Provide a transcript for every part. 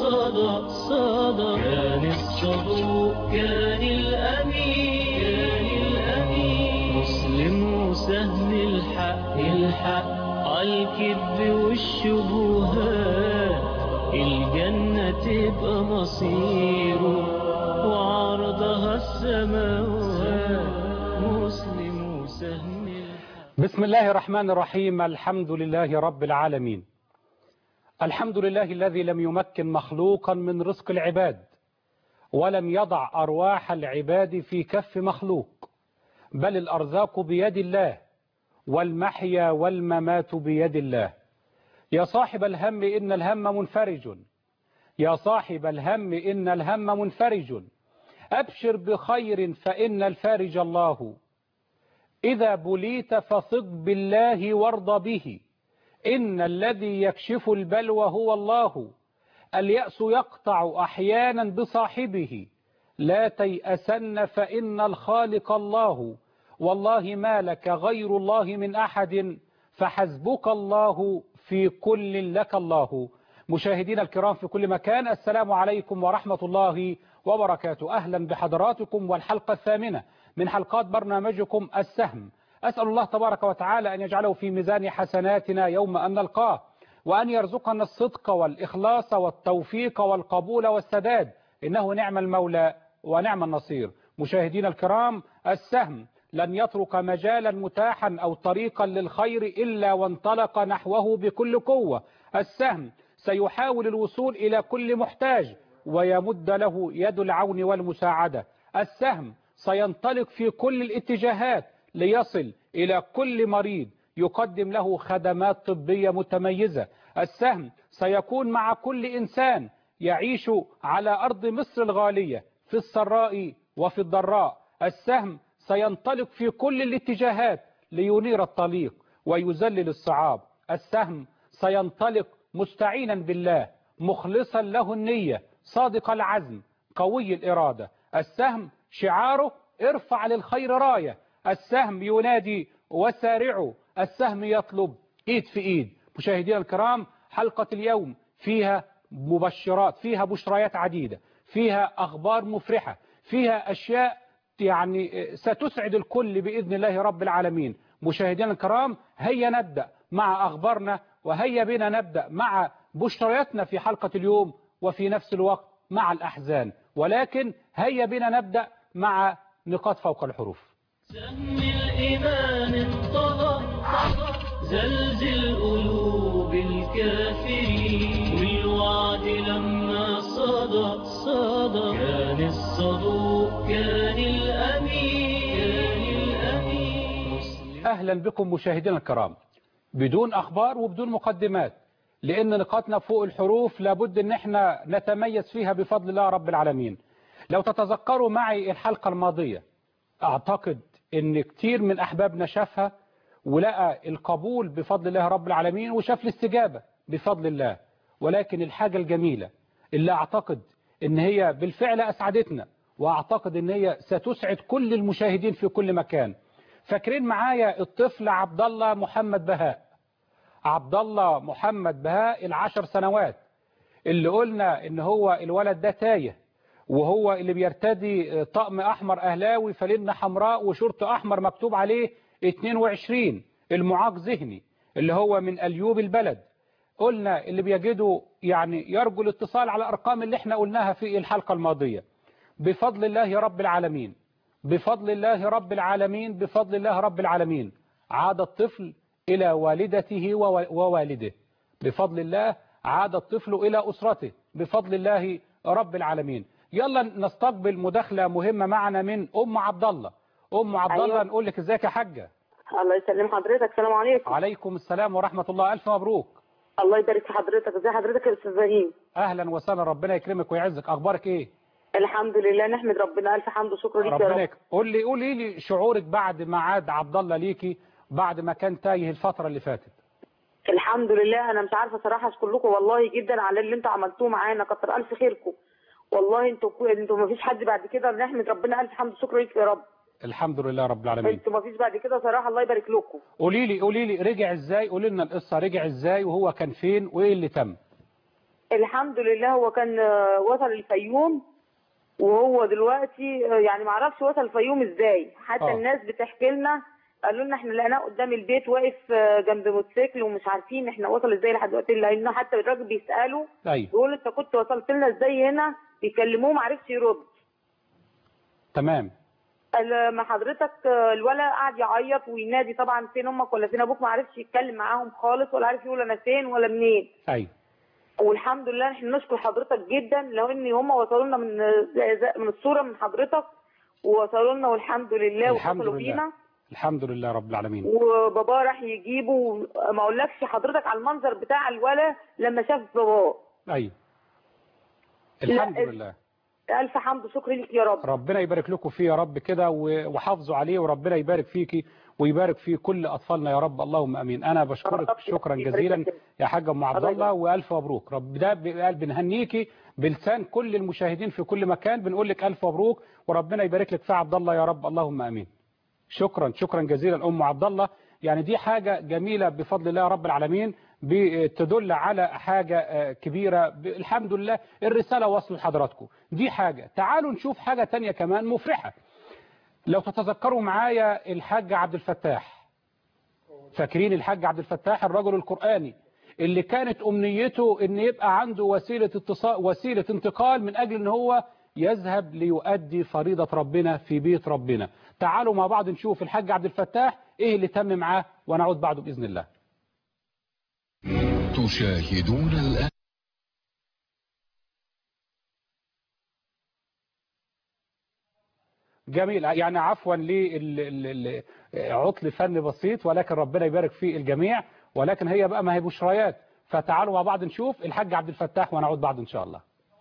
صدى كان الصدوق كان الأمين مسلم وسهم الحق عالكذب والشبهات الجنة تبقى مصيره وعرضها السماوات مسلم وسهم الحق. بسم الله الرحمن الرحيم. الحمد لله رب العالمين. الحمد لله الذي لم يمكن مخلوقا من رزق العباد ولم يضع أرواح العباد في كف مخلوق، بل الأرزاق بيد الله والمحيا والممات بيد الله. يا صاحب الهم إن الهم منفرج، يا صاحب الهم إن الهم منفرج، أبشر بخير فإن الفارج الله. إذا بليت فثق بالله وارض به، إن الذي يكشف البلوى هو الله. اليأس يقطع أحيانا بصاحبه، لا تيأسن فإن الخالق الله. والله ما لك غير الله من أحد، فحسبك الله في كل لك الله. مشاهدينا الكرام في كل مكان، السلام عليكم ورحمة الله وبركاته. أهلا بحضراتكم والحلقة الثامنة من حلقات برنامجكم السهم. أسأل الله تبارك وتعالى أن يجعله في ميزان حسناتنا يوم أن نلقاه، وأن يرزقنا الصدق والإخلاص والتوفيق والقبول والسداد، إنه نعم المولى ونعم النصير. مشاهدينا الكرام، السهم لن يترك مجالا متاحا أو طريقا للخير إلا وانطلق نحوه بكل قوة. السهم سيحاول الوصول إلى كل محتاج ويمد له يد العون والمساعدة. السهم سينطلق في كل الاتجاهات ليصل إلى كل مريض، يقدم له خدمات طبية متميزة. السهم سيكون مع كل إنسان يعيش على أرض مصر الغالية في السراء وفي الضراء. السهم سينطلق في كل الاتجاهات لينير الطريق ويذلل الصعاب. السهم سينطلق مستعينا بالله، مخلصا له النية، صادق العزم، قوي الإرادة. السهم شعاره ارفع للخير راية. السهم ينادي وسارعوا. السهم يطلب ايد في ايد. مشاهدينا الكرام، حلقة اليوم فيها مبشرات، فيها بشريات عديدة، فيها أخبار مفرحة، فيها أشياء يعني ستسعد الكل بإذن الله رب العالمين. مشاهدينا الكرام، هيا نبدأ مع أخبارنا، وهيا بنا نبدأ مع بشرياتنا في حلقة اليوم، وفي نفس الوقت مع الأحزان. ولكن هيا بنا نبدأ مع نقاط فوق الحروف. سهم الإيمان انطلق زلزل قلوب الكافرين، والوعد لما صدى كان الصدوق كان الأمين. أهلا بكم مشاهدينا الكرام. بدون أخبار وبدون مقدمات، لأن نقاطنا فوق الحروف لابد أن احنا نتميز فيها بفضل الله رب العالمين. لو تتذكروا معي الحلقة الماضية، أعتقد أن كتير من أحبابنا شافها ولقى القبول بفضل الله رب العالمين، وشاف الاستجابة بفضل الله. ولكن الحاجة الجميلة اللي أعتقد أن هي بالفعل أسعدتنا، وأعتقد أن هي ستسعد كل المشاهدين في كل مكان. فاكرين معايا الطفل عبد الله محمد بهاء؟ عبد الله محمد بهاء 10 سنوات اللي قلنا ان هو الولد ده تايه، وهو اللي بيرتدي طقم احمر اهلاوي، فلنة حمراء وشورت احمر مكتوب عليه 22، المعاق ذهني اللي هو من اليوب البلد. قلنا اللي بيجدوا يعني يرجو الاتصال على الارقام اللي احنا قلناها في الحلقة الماضية. بفضل الله رب العالمين، بفضل الله رب العالمين، بفضل الله رب العالمين، عاد الطفل إلى والدته ووالده. بفضل الله عاد الطفل إلى أسرته بفضل الله رب العالمين. يلا نستقبل مداخلة مهمة معنا من أم عبد الله. أم عبد الله، نقول لك ازيك يا حاجة؟ الله يسلم حضرتك. السلام عليكم. عليكم السلام ورحمة الله. ألف مبروك. الله يبارك في حضرتك. ازي حضرتك يا أستاذ إبراهيم؟ أهلا وسهلا، ربنا يكرمك ويعزك. أخبارك إيه؟ الحمد لله، نحمد ربنا. ألف حمد وشكر ليك يا رب. قولي لي شعورك بعد ما عاد عبد الله ليكي، بعد ما كان تايه الفترة اللي فاتت. الحمد لله، أنا مش عارفة صراحة أشكر لكم والله جدا على اللي أنتوا عملتوه معانا، كتر ألف خيركم والله. أنتوا ما فيش حد بعد كده، نحمد ربنا. ألف حمد وشكر ليك يا رب. الحمد لله رب العالمين. أنتوا ما فيش بعد كده صراحة، الله يبارك لكم. قولي لي رجع ازاي؟ قولي لنا القصة، رجع ازاي وهو كان فين وايه اللي تم؟ الحمد لله هو كان وصل الفيوم، وهو دلوقتي يعني ما اعرفش وصل الفيوم ازاي. حتى الناس بتحكي لنا قالوا لنا احنا لقيناه قدام البيت واقف جنب موتوسيكل ومش عارفين احنا وصل ازاي لحد دلوقتي، لانه حتى الراجل بيساله بيقول انت كنت وصلت لنا ازاي هنا، بيكلموه ما عرفش يرد. تمام. لما حضرتك الولد قعد يعيط وينادي طبعا فين امك ولا فين ابوك، ما عرفش يتكلم معاهم خالص ولا عارف يقول انا فين ولا منين. ايوه. والحمد لله احنا نشكر حضرتك جدا، لو ان هم وصلوا لنا من الصوره من حضرتك ووصلوا لنا والحمد لله واتصلوا بينا. الحمد لله رب العالمين. وباباه راح يجيبه، ما اقولكش حضرتك على المنظر بتاع الولد لما شاف باباه. ايوه الحمد لله. الف حمد وشكر لك يا رب. ربنا يبارك لكم فيه يا رب كده وحافظوا عليه، وربنا يبارك فيكي ويبارك في كل اطفالنا يا رب، اللهم امين. انا بشكرك شكرا جزيلا يا حاجه ام عبد الله، والف مبروك. رب ده بنهنيكي بلسان كل المشاهدين في كل مكان، بنقول لك الف مبروك وربنا يبارك لك في عبد الله يا رب، اللهم امين. شكرا جزيلا ام عبد الله. يعني دي حاجه جميله بفضل الله رب العالمين، بتدل على حاجة كبيرة. الحمد لله الرسالة وصلت لحضراتكم، دي حاجة. تعالوا نشوف حاجة تانية كمان مفرحة. لو تتذكروا معايا الحاج عبد الفتاح، فاكرين الحاج عبد الفتاح الرجل القرآني اللي كانت أمنيته ان يبقى عنده وسيلة انتقال من أجل ان هو يذهب ليؤدي فريضة ربنا في بيت ربنا. تعالوا مع بعض نشوف الحاج عبد الفتاح ايه اللي تم معاه، ونعود بعده بإذن الله. تشاهدون الآن جميل. يعني عفوا لعطل فني بسيط، ولكن ربنا يبارك في الجميع، ولكن هي بقى ما هي بشريات. فتعالوا مع بعض نشوف الحاج عبد الفتاح ونعود بعد ان شاء الله.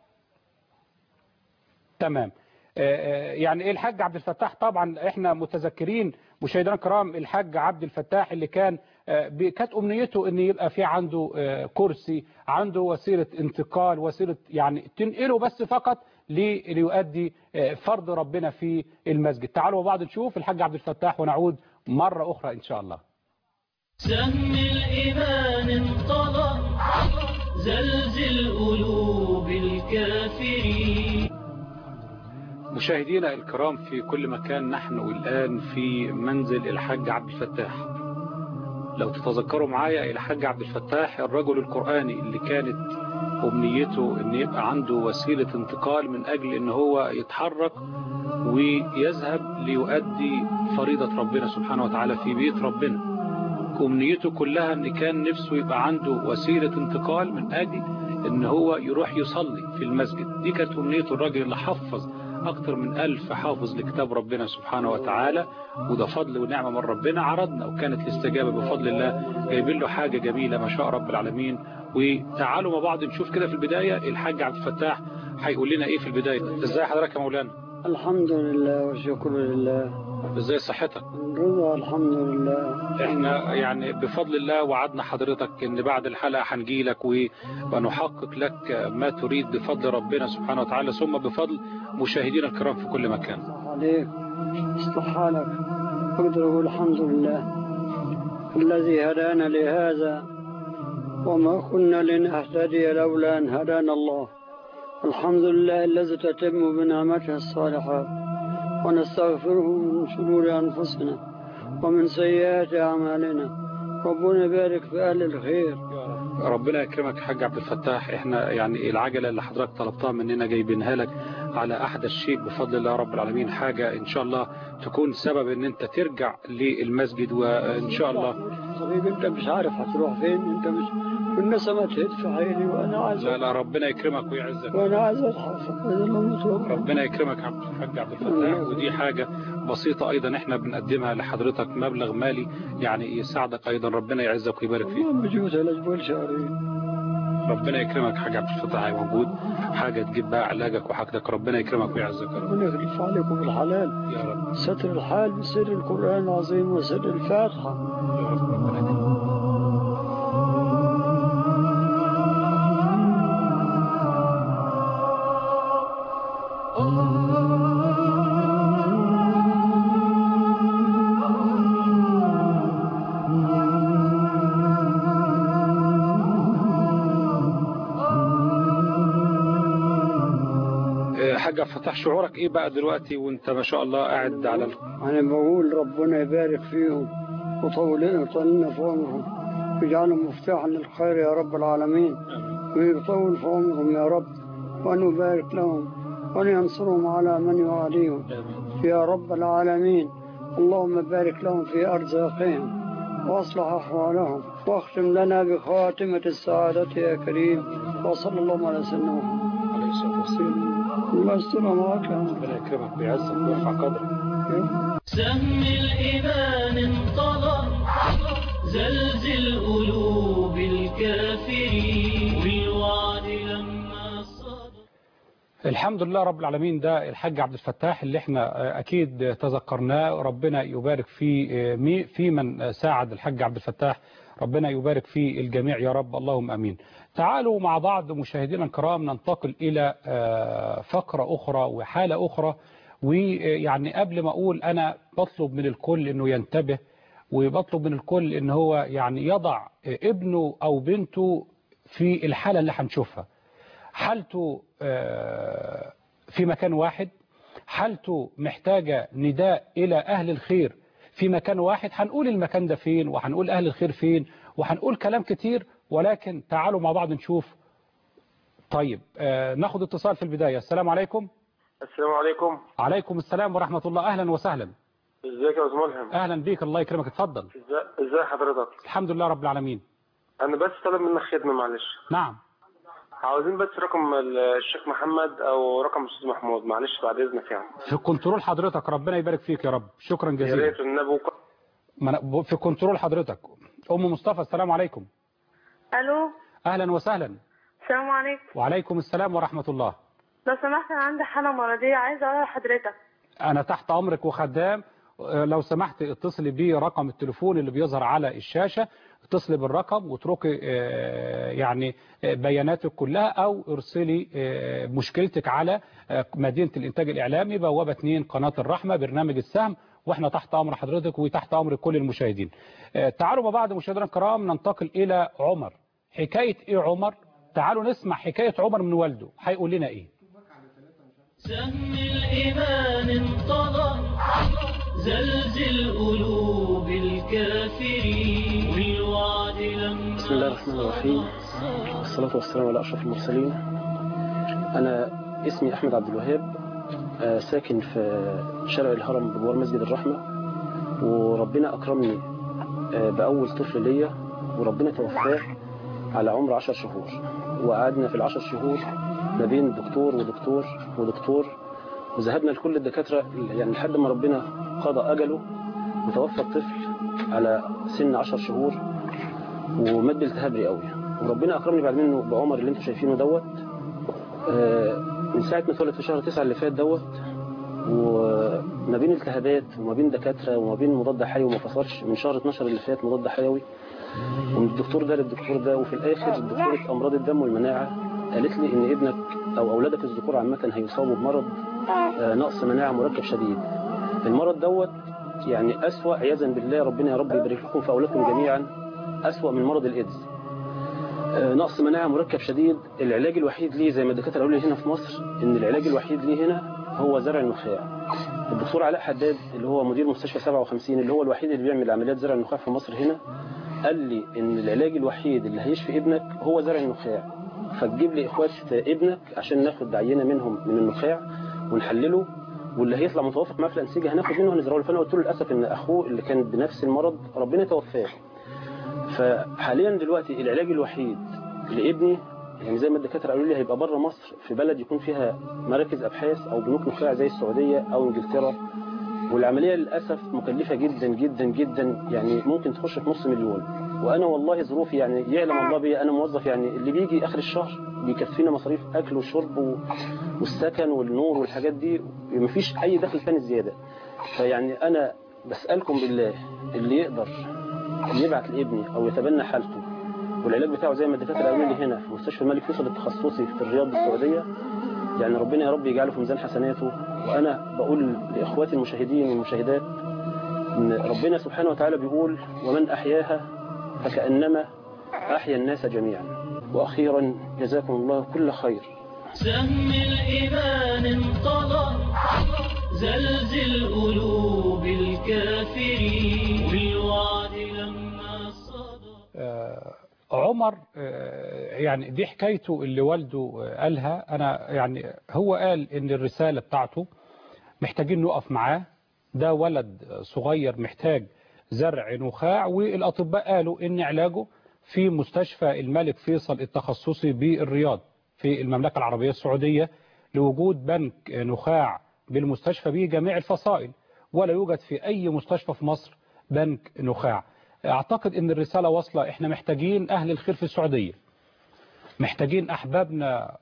تمام. يعني ايه الحاج عبد الفتاح؟ طبعا احنا متذكرين مشاهدينا الكرام الحاج عبد الفتاح اللي كانت امنيته ان يبقى في عنده كرسي، عنده وسيله انتقال، وسيله يعني تنقله بس فقط ليؤدي فرض ربنا في المسجد. تعالوا مع بعض نشوف الحاج عبد الفتاح ونعود مره اخرى ان شاء الله. سهم الإيمان انطلق زلزل قلوب الكافرين. مشاهدينا الكرام في كل مكان، نحن الآن في منزل الحاج عبد الفتاح. لو تتذكروا معايا الحاج عبد الفتاح الرجل القرآني اللي كانت أمنيته ان يبقى عنده وسيلة انتقال من أجل ان هو يتحرك ويذهب ليؤدي فريضة ربنا سبحانه وتعالى في بيت ربنا. أمنيته كلها ان كان نفسه يبقى عنده وسيلة انتقال من أجل ان هو يروح يصلي في المسجد. دي كانت أمنيته. الراجل اللي حفظ أكثر من 1000 حافظ لكتاب ربنا سبحانه وتعالى، وده فضل ونعمة من ربنا. عرضنا وكانت الاستجابة بفضل الله، جايبين له حاجة جميلة ما شاء رب العالمين. وتعالوا مع بعض نشوف كده في البداية الحاج عبد الفتاح هيقول لنا ايه في البداية. ازاي حضرتك يا مولانا؟ الحمد لله والشكر لله. ازاي صحتك؟ رضا الحمد لله. احنا يعني بفضل الله وعدنا حضرتك ان بعد الحلقة هنجي لك ونحقق لك ما تريد بفضل ربنا سبحانه وتعالى، ثم بفضل مشاهدينا الكرام في كل مكان. صح عليك، اصلح حالك. اقدر اقول الحمد لله الذي هدانا لهذا وما كنا لنهتدي لولا ان هدانا الله. الحمد لله الذي تتم بنعمته الصالحات، ونستغفره من شرور أنفسنا ومن سيئات أعمالنا. ربنا يبارك في أهل الخير. ربنا يكرمك حاج عبد الفتاح. احنا يعني العجلة اللي حضرتك طلبتها مننا جايبينها لك على أحدث شيء بفضل الله رب العالمين، حاجة إن شاء الله تكون سبب إن أنت ترجع للمسجد وإن شاء الله. صغير أنت مش عارف هتروح فين، أنت مش والناس ما تدفع عيني وأنا عايز. لا ربنا يكرمك ويعزك. وأنا عايز أضحك. ربنا يكرمك حاج عبد الفتاح. ودي حاجة بسيطة أيضا احنا بنقدمها لحضرتك، مبلغ مالي يعني يساعدك أيضا. ربنا يعزك ويبارك فيك. موجود الأسبوع شهرين. ربنا يكرمك حاج عبد الفتاح، موجود حاجة تجيب بقى علاجك وحاجتك. ربنا يكرمك ويعزك يا رب. ربنا يخلف عليكم الحلال يا رب. ستر الحال بسر القرآن العظيم وسر الفاتحة. يا رب ربنا يكرمك. الحاج عبد الفتاح، شعورك ايه بقى دلوقتي وانت ما شاء الله قاعد على أنا بقول ربنا يبارك فيهم ويطولنا في عمرهم ويجعلهم مفتاحا للخير يا رب العالمين، ويطول في عمرهم يا رب، وأن يبارك لهم وأن ينصرهم على من يعاديهم يا رب العالمين. اللهم بارك لهم في أرزاقهم وأصلح أحوالهم، واختم لنا بخاتمة السعادة يا كريم، وصلى الله على سيدنا محمد عليه الصلاة والسلام. الله يستر معك. ربنا يكرمك ويعزك ويرفع قدرك. سهم الإيمان انطلق زلزل قلوب الكافرين والوعد لما صدق. الحمد لله رب العالمين. ده الحاج عبد الفتاح اللي احنا اكيد تذكرناه، ربنا يبارك في من ساعد الحاج عبد الفتاح، ربنا يبارك في الجميع يا رب، اللهم امين. تعالوا مع بعض مشاهدينا الكرام ننتقل الى فقرة اخرى وحالة اخرى. ويعني قبل ما اقول انا بطلب من الكل انه ينتبه، وبطلب من الكل ان هو يعني يضع ابنه او بنته في الحالة اللي هنشوفها. حالته في مكان واحد، حالته محتاجة نداء إلى أهل الخير في مكان واحد. هنقول المكان ده فين، وهنقول أهل الخير فين، وهنقول كلام كتير، ولكن تعالوا مع بعض نشوف. طيب ناخد اتصال في البداية. السلام عليكم. السلام عليكم. عليكم السلام ورحمة الله. أهلا وسهلا. ازيك يا استاذ ملهم؟ أهلا بيك، الله يكرمك، اتفضل. ازي حضرتك؟ الحمد لله رب العالمين. انا بس طلب منك خدمة معلش. نعم. عاوزين بس رقم الشيخ محمد او رقم الاستاذ محمود، معلش بعد اذنك يعني. في كنترول حضرتك، ربنا يبارك فيك يا رب، شكرا جزيلا. يا ريت النبي. في كنترول حضرتك. ام مصطفى السلام عليكم. الو. اهلا وسهلا. السلام عليكم. وعليكم السلام ورحمة الله. لو سمحت انا عندي حالة مرضية عايزة اقول لحضرتك. انا تحت امرك وخدام. لو سمحت اتصلي برقم التليفون اللي بيظهر على الشاشة، اتصلي بالرقم واتركي يعني بياناتك كلها، او ارسلي مشكلتك على مدينة الانتاج الاعلامي بوابة 2 قناة الرحمة برنامج السهم، واحنا تحت امر حضرتك وتحت امر كل المشاهدين. تعالوا مع بعض مشاهدينا الكرام ننتقل الى عمر. حكاية ايه عمر؟ تعالوا نسمع حكاية عمر من والده، هيقول لنا ايه. سهم الإيمان انطلق زلزل قلوب الكافرين والوعد لما. بسم الله الرحمن الرحيم، والصلاة والسلام على أشرف المرسلين. أنا اسمي أحمد عبد الوهاب، ساكن في شارع الهرم بجوار مسجد الرحمة، وربنا أكرمني بأول طفل ليا، وربنا توفاه على عمر 10 شهور، وقعدنا في ال10 شهور ما بين دكتور ودكتور ودكتور، وذهبنا لكل الدكاترة يعني لحد ما ربنا قضى أجله وتوفى الطفل على سن 10 شهور ومد التهاب رئوي. وربنا أكرمني بعد منه بعمر اللي انتم شايفينه دوت، من ساعة ما اتولد في شهر 9 اللي فات دوت، وما بين التهابات وما بين دكاترة وما بين مضاد حيوي وما فصلش من شهر 12 اللي فات مضاد حيوي، ومن الدكتور ده للدكتور ده، وفي الآخر دكتورة أمراض الدم والمناعة قالت لي إن ابنك أو أولادك الذكور عامة هيصابوا بمرض نقص مناعة مركب شديد. المرض دوت يعني أسوأ عياذا بالله، ربنا يا رب يبارك لكم في أولادكم جميعا، أسوأ من مرض الإيدز. نقص مناعة مركب شديد. العلاج الوحيد ليه زي ما الدكاترة قالوا لي هنا في مصر إن العلاج الوحيد ليه هنا هو زرع النخاع. الدكتور علاء حداد اللي هو مدير مستشفى 57 اللي هو الوحيد اللي بيعمل عمليات زرع النخاع في مصر هنا قال لي إن العلاج الوحيد اللي هيشفي ابنك هو زرع النخاع، فتجيب لي إخوات ابنك عشان ناخد عينة منهم من النخاع ونحلله، واللي هيطلع متوافق معاه في الأنسجة هناخد منه هنزرعه له. فأنا قلت له للأسف إن أخوه اللي كان بنفس المرض ربنا توفاه. فحاليا دلوقتي العلاج الوحيد لابني يعني زي ما الدكاتره قالوا لي هيبقى بره مصر في بلد يكون فيها مراكز ابحاث او بنوك نخاع زي السعوديه او انجلترا، والعمليه للاسف مكلفه جدا جدا جدا، يعني ممكن تخش في نص مليون. وانا والله ظروفي يعني يعلم الله بي، انا موظف يعني اللي بيجي اخر الشهر بيكفينا مصاريف اكل وشرب والسكن والنور والحاجات دي، مفيش اي دخل ثاني زياده. فيعني انا بسالكم بالله اللي يقدر يبعت لابني او يتبنى حالته والعلاج بتاعه زي ما الدكاتره قالوا لي هنا في مستشفى الملك فيصل التخصصي في الرياض بالسعوديه، يعني ربنا يا رب يجعله في ميزان حسناته. وانا بقول لاخواتي المشاهدين والمشاهدات ان ربنا سبحانه وتعالى بيقول ومن احياها فكانما احيا الناس جميعا. واخيرا جزاكم الله كل خير سهم الإيمان انطلق زلزل قلوب الكافرين والوعد لما صدق. عمر يعني دي حكايته اللي والده قالها. أنا يعني هو قال إن الرسالة بتاعته محتاجين نقف معاه، ده ولد صغير محتاج زرع نخاع، والأطباء قالوا إن علاجه في مستشفى الملك فيصل التخصصي بالرياض في المملكة العربية السعودية، لوجود بنك نخاع بالمستشفى به جميع الفصائل، ولا يوجد في أي مستشفى في مصر بنك نخاع. أعتقد إن الرسالة واصلة. إحنا محتاجين أهل الخير في السعودية، محتاجين أحبابنا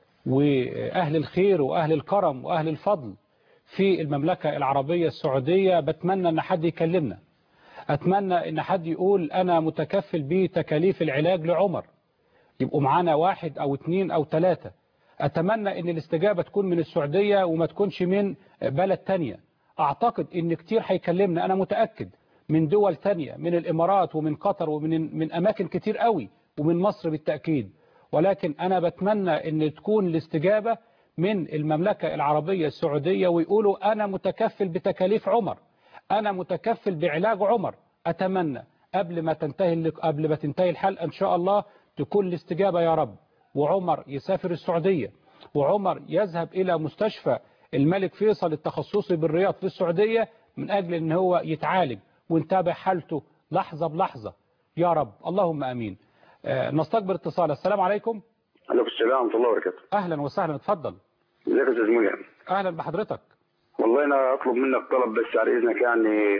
وأهل الخير وأهل الكرم وأهل الفضل في المملكة العربية السعودية. بتمنى أن حد يكلمنا، أتمنى أن حد يقول أنا متكفل بتكاليف العلاج لعمر، يبقوا معانا 1 أو 2 أو 3. أتمنى أن الاستجابة تكون من السعودية وما تكونش من بلد تانية. أعتقد أن كتير هيكلمنا، أنا متأكد، من دول تانية، من الإمارات ومن قطر ومن أماكن كتير قوي، ومن مصر بالتأكيد. ولكن أنا بتمنى أن تكون الاستجابة من المملكة العربية السعودية، ويقولوا أنا متكفل بتكاليف عمر، أنا متكفل بعلاج عمر. أتمنى قبل ما تنتهي الحلقة إن شاء الله تكون الاستجابة يا رب، وعمر يسافر السعودية، وعمر يذهب إلى مستشفى الملك فيصل التخصصي بالرياض في السعودية من أجل أن هو يتعالج، ونتابع حالته لحظة بلحظة يا رب. اللهم أمين. نستقبل اتصال. السلام عليكم. عليكم السلام ورحمة الله وبركاته. أهلا وسهلا، اتفضل. ازيك يا استاذ ملهم؟ أهلا بحضرتك. والله أنا أطلب منك طلب بس على إذنك، يعني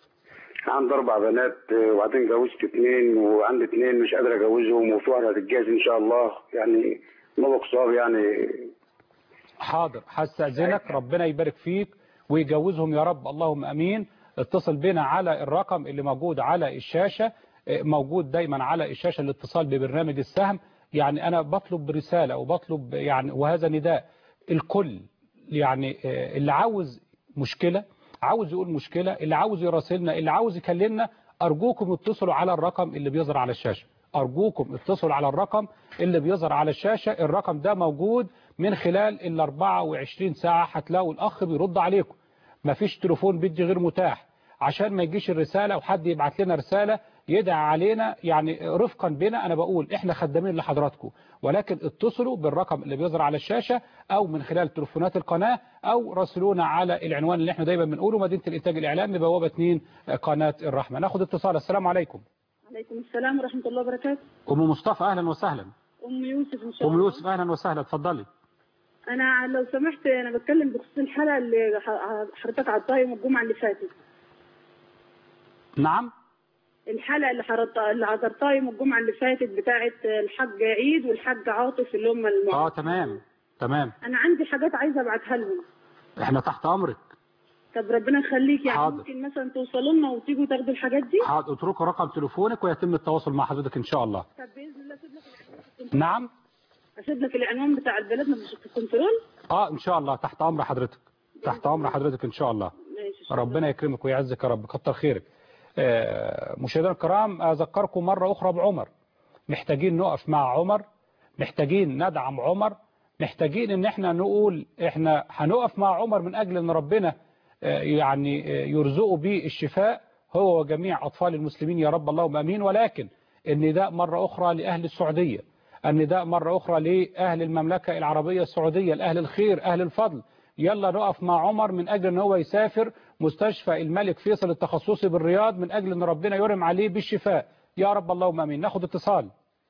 عندي 4 بنات وبعدين جوزت 2 وعندي 2 مش قادر أجوزهم، وفي واحدة هتتجوز إن شاء الله، يعني نبق صعب يعني. حاضر، هستأذنك، ربنا يبارك فيك ويجوزهم يا رب. اللهم أمين. اتصل بنا على الرقم اللي موجود على الشاشة، موجود دايما على الشاشة الاتصال ببرنامج السهم. يعني أنا بطلب رسالة وبطلب يعني، وهذا نداء الكل، يعني اللي عاوز مشكلة، عاوز يقول مشكلة، اللي عاوز يراسلنا، اللي عاوز يكلمنا، أرجوكم اتصلوا على الرقم اللي بيظهر على الشاشة. أرجوكم اتصلوا على الرقم اللي بيظهر على الشاشة. الرقم ده موجود من خلال 24 ساعة، هتلاقوا الأخ بيرد عليكم. مفيش تليفون بيدي غير متاح، عشان ما يجيش الرسالة وحد يبعت لنا رسالة يدعى علينا، يعني رفقا بنا. أنا بقول إحنا خدامين لحضراتكم، ولكن اتصلوا بالرقم اللي بيظهر على الشاشة، أو من خلال تليفونات القناة، أو راسلونا على العنوان اللي إحنا دايما بنقوله: مدينة الإنتاج الإعلامي، بوابة 2، قناة الرحمة. ناخد اتصال. السلام عليكم. عليكم السلام ورحمة الله وبركاته. أم مصطفى، أهلا وسهلا. أم يوسف إن شاء الله. أم يوسف، أهلا وسهلا، اتفضلي. أنا لو سمحت أنا بتكلم بخصوص الحلقة اللي حضرتك عرضتها يوم الجمعة اللي فاتت. نعم. الحلقة اللي حضرتها يوم الجمعة اللي فاتت بتاعة الحاج عيد والحاج عاطف اللي هم تمام. أنا عندي حاجات عايزة أبعتها لهم. إحنا تحت أمرك. طب ربنا يخليك، يعني حاضر. ممكن مثلا توصلوا لنا وتيجوا تاخدوا الحاجات دي؟ حاضر، اتركوا رقم تليفونك ويتم التواصل مع حضرتك إن شاء الله. طب بإذن الله أسيب لك العنوان. نعم. أسيب لك العنوان بتاع البلدنا في الكنترول؟ إن شاء الله، تحت أمر حضرتك، تحت أمر حضرتك إن شاء الله. ربنا يكرمك ويعزك يا رب، كتر خيرك. مشاهدينا الكرام، أذكركم مرة أخرى بعمر. محتاجين نقف مع عمر، محتاجين ندعم عمر، محتاجين ان احنا نقول احنا هنقف مع عمر من اجل ان ربنا يعني يرزقه بالشفاء هو وجميع اطفال المسلمين يا رب، اللهم امين. ولكن النداء مرة اخرى لاهل السعودية، النداء مرة اخرى لاهل المملكة العربية السعودية، لاهل الخير، اهل الفضل. يلا نقف مع عمر من اجل ان هو يسافر مستشفى الملك فيصل التخصصي بالرياض، من اجل ان ربنا يرم عليه بالشفاء يا رب، اللهم امين. ناخد اتصال.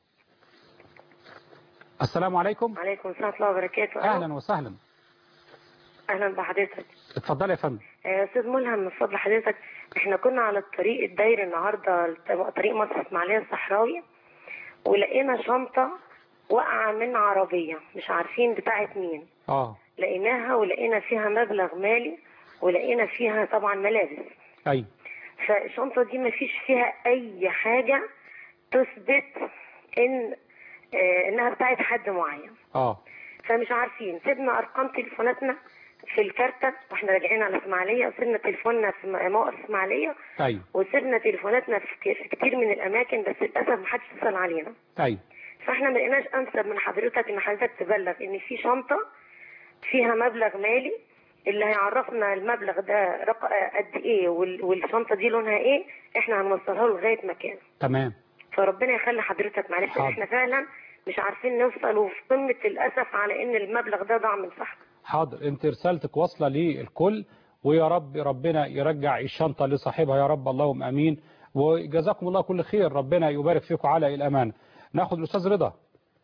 السلام عليكم. وعليكم السلام ورحمة الله وبركاته. اهلا وسهلا. اهلا بحضرتك. اتفضلي يا فندم. استاذ ملهم، من فضل حضرتك، احنا كنا على الطريق الدايري النهارده، طريق مصر اسماعيليه الصحراوي، ولقينا شنطه واقعه من عربيه مش عارفين بتاعه مين. لقيناها ولقينا فيها مبلغ مالي، ولقينا فيها طبعا ملابس. ايوه. فالشنطه دي ما فيش فيها اي حاجه تثبت انها بتاعت حد معين. فمش عارفين. سيبنا ارقام تليفوناتنا في الكارتة واحنا راجعين على اسماعيليه، وسيبنا تليفوننا في موقف اسماعيليه. ايوه. وسيبنا تليفوناتنا في كتير من الاماكن، بس للاسف ما حدش اتصل علينا. ايوه. فاحنا ما لقيناش انسب من حضرتك ان حضرتك تبلغ ان في شنطه فيها مبلغ مالي، اللي هيعرفنا المبلغ ده قد ايه والشنطه دي لونها ايه، احنا هنوصلها له لغايه مكانه. تمام. فربنا يخلي حضرتك معلش، احنا فعلا مش عارفين نوصل، وفي قمه الاسف على ان المبلغ ده ضاع من صاحبه. حاضر، انت رسالتك واصله للكل، ويا رب ربنا يرجع الشنطه لصاحبها يا رب، اللهم امين، وجزاكم الله كل خير، ربنا يبارك فيكم على الامانه. ناخد الاستاذ رضا.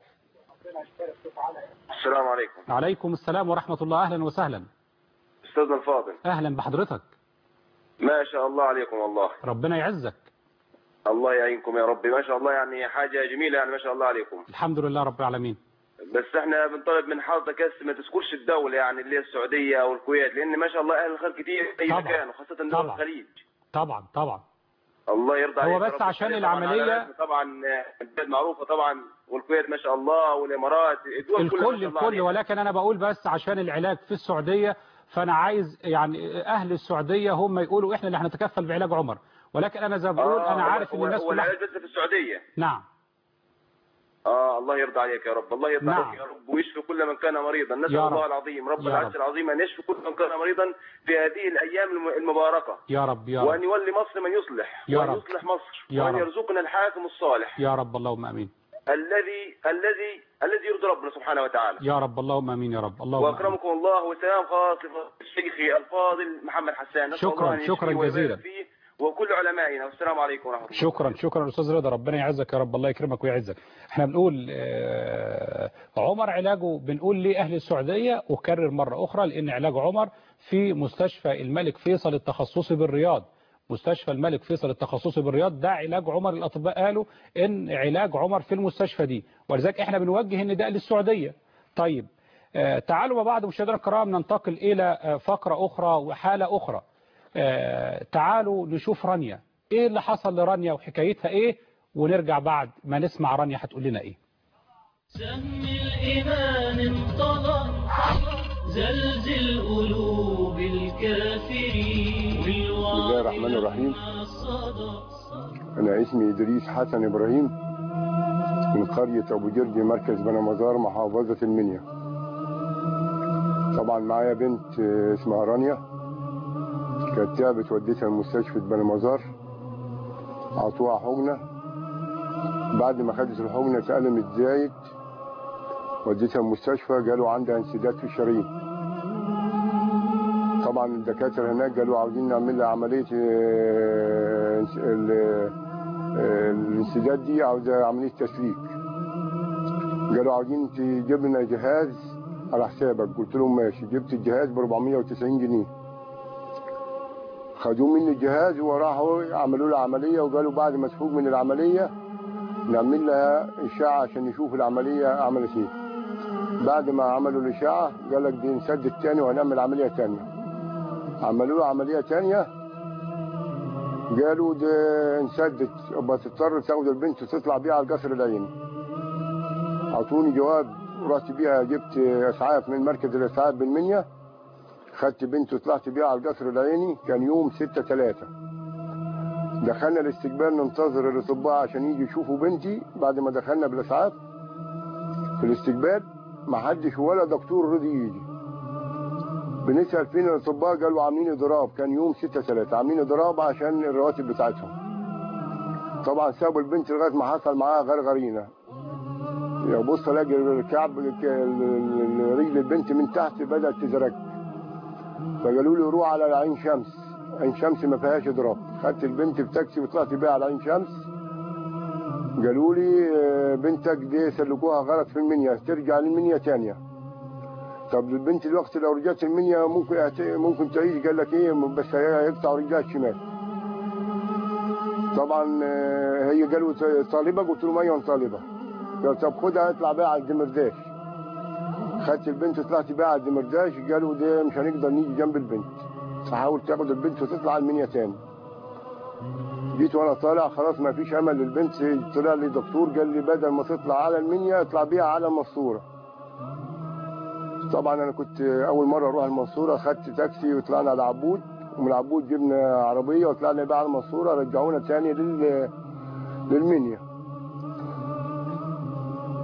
السلام عليكم. وعليكم السلام ورحمه الله، اهلا وسهلا. استاذنا الفاضل. اهلا بحضرتك. ما شاء الله عليكم والله. ربنا يعزك. الله يعينكم يا رب، ما شاء الله، يعني حاجه جميله، يعني ما شاء الله عليكم. الحمد لله رب العالمين. بس احنا بنطلب من حضرتك ما تذكرش الدوله، يعني اللي هي السعوديه او الكويت، لان ما شاء الله اهل الخير كتير في اي مكان، وخاصه دول الخليج. طبعا الله يرضى عليك. هو بس عشان العمليه طبعا البلد معروفه طبعا، والكويت ما شاء الله، والامارات، الدول كلها ما شاء الله الكل، ولكن انا بقول بس عشان العلاج في السعوديه، فانا عايز يعني اهل السعوديه هم يقولوا احنا اللي هنتكفل بعلاج عمر، ولكن انا زي ما بقول انا عارف ان الناس كلها العلاج بس في السعوديه. نعم. الله يرضى عليك يا رب، الله يرضى عليك يا رب، ويشفي كل من كان مريضا. نسأل الله العظيم رب العرش العظيم أن يشفي كل من كان مريضا في هذه الأيام المباركة يا رب، يا رب، وأن يولي مصر من يصلح، وأن يصلح مصر، وأن يرزقنا الحاكم الصالح يا رب، اللهم آمين، الذي يرضي ربنا سبحانه وتعالى يا رب، اللهم آمين يا رب، اللهم وأكرمكم الله. وسلام خاص لشيخي الفاضل محمد حسان. شكرا جزيلا، وكل علمائنا، والسلام عليكم ورحمة الله. شكرا أستاذ رضا، ربنا يعزك يا رب، الله يكرمك ويعزك. احنا بنقول عمر علاجه، بنقول ليه أهل السعودية، أكرر مرة أخرى، لأن علاج عمر في مستشفى الملك فيصل التخصصي بالرياض. مستشفى الملك فيصل التخصصي بالرياض ده علاج عمر، الأطباء قالوا إن علاج عمر في المستشفى دي، ولذلك احنا بنوجه النداء للسعودية. طيب تعالوا مع بعض مشاهدينا الكرام ننتقل إلى فقرة أخرى وحالة أخرى. تعالوا نشوف رانيا، ايه اللي حصل لرانيا وحكايتها ايه، ونرجع بعد ما نسمع رانيا هتقول لنا ايه. سهم الإيمان انطلق زلزل قلوب الكافرين. بسم الله الرحمن الرحيم. أنا اسمي إدريس حسن إبراهيم من قرية أبو جرجي، مركز بني مزار، محافظة المنيا. طبعا معايا بنت اسمها رانيا، كانت تعبت، وديتها المستشفى بني مزار، عطوها حقنة. بعد ما خدت الحقنة اتألمت زايد، وديتها المستشفى، قالوا عندها انسداد في الشرايين. طبعا الدكاترة هناك قالوا عاوزين نعمل لها عملية الانسداد دي، عاوزة عملية تسليك. قالوا عاوزين تجيب لنا جهاز على حسابك. قلت لهم ماشي. جبت الجهاز ب 490 جنيه. خدوا مني الجهاز وراحوا عملوا لها عملية، وقالوا بعد ما تفوق من العملية نعمل لها إشاعة عشان نشوف العملية عملت ايه. بعد ما عملوا الإشاعة قال لك دي انسدت تاني وهنعمل عملية تانية. عملوا لها عملية تانية، قالوا دي انسدت، بتضطر تاخد البنت وتطلع بيها على القصر العيني. عطوني جواب، رحت بيها جبت إسعاف من مركز الإسعاف بالمنيا، خدت بنتي وطلعت بيها على القصر العيني. كان يوم 6/3. دخلنا الاستقبال ننتظر الاطباء عشان يجي يشوفوا بنتي. بعد ما دخلنا بالاسعاف في الاستقبال ما حدش ولا دكتور رضي يجي. بنسال فين الاطباء، قالوا عاملين اضراب. كان يوم 6/3 عاملين اضراب عشان الرواتب بتاعتهم. طبعا سابوا البنت لغايه ما حصل معاها غرغرينه. بص الاقي الكعب رجل البنت من تحت بدات تزرق. فقالوا لي روح على عين شمس. عين شمس ما فيهاش اضراب. خدت البنت بتاكسي وطلعت بيها على عين شمس. قالوا لي بنتك دي سلكوها غلط في المنيا، ترجع للمنيا تانية. طب البنت الوقت لو رجعت المنيا ممكن تعيش. قال لك ايه بس هيقطعوا رجلها الشمال. طبعا هي قالوا طالبه، قلت لهم ايوه طالبه. قالوا طب خدها اطلع بيها على الدمرداش. خدت البنت وطلعت بيها على الدمرداش. قالوا ده مش هنقدر نيجي جنب البنت، فحاول تاخد البنت وتطلع على المنيا تاني. جيت وانا طالع خلاص ما فيش امل للبنت. طلع لي دكتور قال لي بدل ما تطلع على المنيا اطلع بيها على المنصوره. طبعا انا كنت اول مره اروح المنصوره، خدت تاكسي وطلعنا على عبود، ومن عبود جبنا عربيه وطلعنا بيها على المنصوره، رجعونا تاني للمنيا.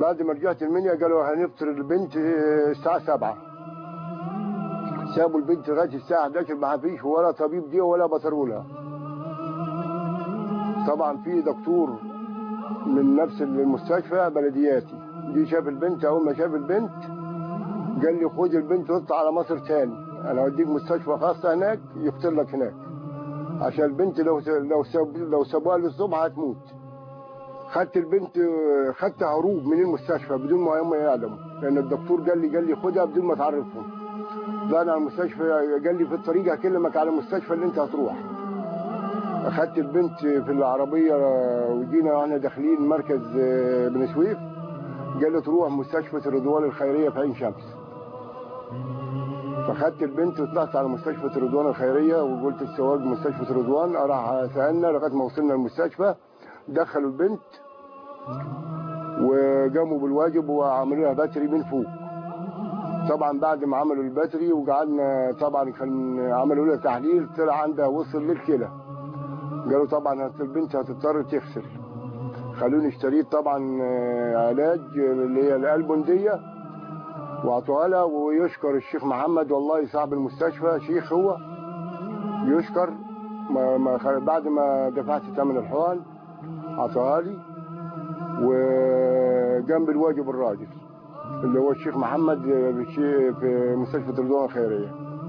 بعد ما رجعت المنيا قالوا هنفطر البنت الساعة 7. سابوا البنت لغاية الساعة 11 ما فيش ولا طبيب دي ولا بصروا لها. طبعا في دكتور من نفس المستشفى بلدياتي جه شاف البنت. أول ما شاف البنت قال لي خد البنت واطلع على مصر تاني، أنا هوديك مستشفى خاصة هناك يفطر لك هناك، عشان البنت لو سابوها للصبح هتموت. خدت البنت، خدت هروب من المستشفى بدون ما هم يعلموا، لان الدكتور قال لي خدها بدون ما تعرفهم. طلعنا على المستشفى، قال لي في الطريق هكلمك على المستشفى اللي انت هتروح. اخدت البنت في العربيه وجينا واحنا داخلين مركز بني سويف، قال لي تروح مستشفى رضوان الخيريه في عين شمس. فخدت البنت وطلعت على مستشفى رضوان الخيريه، وقلت السواق مستشفى رضوان راح سالنا لغايه ما وصلنا المستشفى. دخلوا البنت وقاموا بالواجب وعملوا لها باتري من فوق. طبعا بعد ما عملوا الباتري وقعدنا، طبعا كان عملوا لها تحليل طلع عندها وصل للكلى. قالوا طبعا البنت هتضطر تغسل. خلوني اشتريت طبعا علاج اللي هي الالبونديه واعطوها لها. ويشكر الشيخ محمد والله صاحب المستشفى، شيخ هو يشكر، بعد ما دفعت ثمن الحقن عطاها لي وجنب الواجب الراجل اللي هو الشيخ محمد في مستشفى رضوان الخيريه.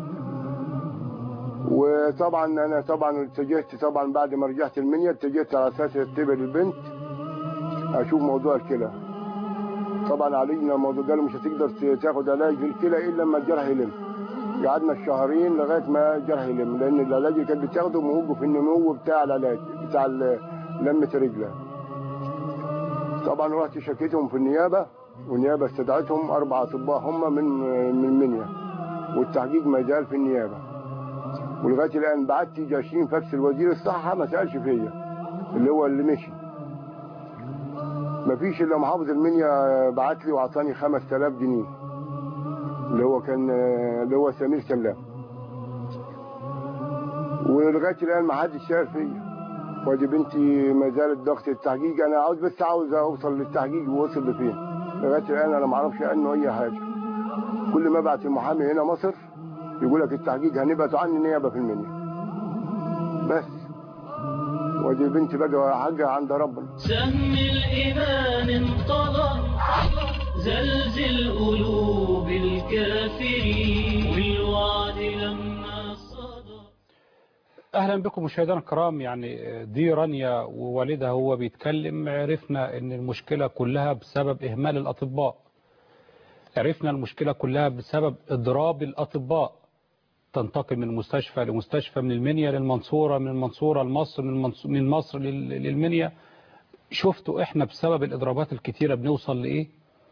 وطبعا انا طبعا اتجهت، طبعا بعد ما رجعت المنيا اتجهت على اساس اتبع البنت اشوف موضوع الكلى. طبعا علينا موضوع، قالوا مش هتقدر تاخد علاج للكلى الا لما الجرح يلم. قعدنا شهرين لغايه ما الجرح يلم، لان العلاج اللي كانت بتاخده موقف النمو بتاع العلاج بتاع لمة رجلها. طبعا رحت شكيتهم في النيابه، والنيابه استدعتهم 4 اطباء هم من منيا، والتحقيق ما زال في النيابه. ولغايه الان بعت 20 فاكس لوزير الصحه ما سالش فيا، اللي هو اللي مشي. ما فيش الا محافظ المنيا بعت لي واعطاني 5000 جنيه اللي هو سمير سلام. ولغايه الان ما حدش شاف فيا. ودي بنتي ما زالت ضغط التحقيق، انا عاوز اوصل للتحقيق ووصل لفين. لغايه الان انا ما اعرفش عنه اي حاجه. كل ما ابعت المحامي هنا مصر يقول لك التحقيق هنبعته عني نيابه في المنيا بس. ودي بنتي بقى حاجه عند ربنا. سهم الايمان انطلق زلزل قلوب الكافرين والوعد لما صدق. اهلا بكم مشاهدينا الكرام. يعني دي رانيا ووالدها هو بيتكلم، عرفنا ان المشكله كلها بسبب اهمال الاطباء. عرفنا المشكله كلها بسبب اضراب الاطباء. تنتقل من مستشفى لمستشفى، من المنيا للمنصوره، من المنصوره لمصر، من مصر للمنيا. شفتوا احنا بسبب الاضرابات الكتيره بنوصل لايه؟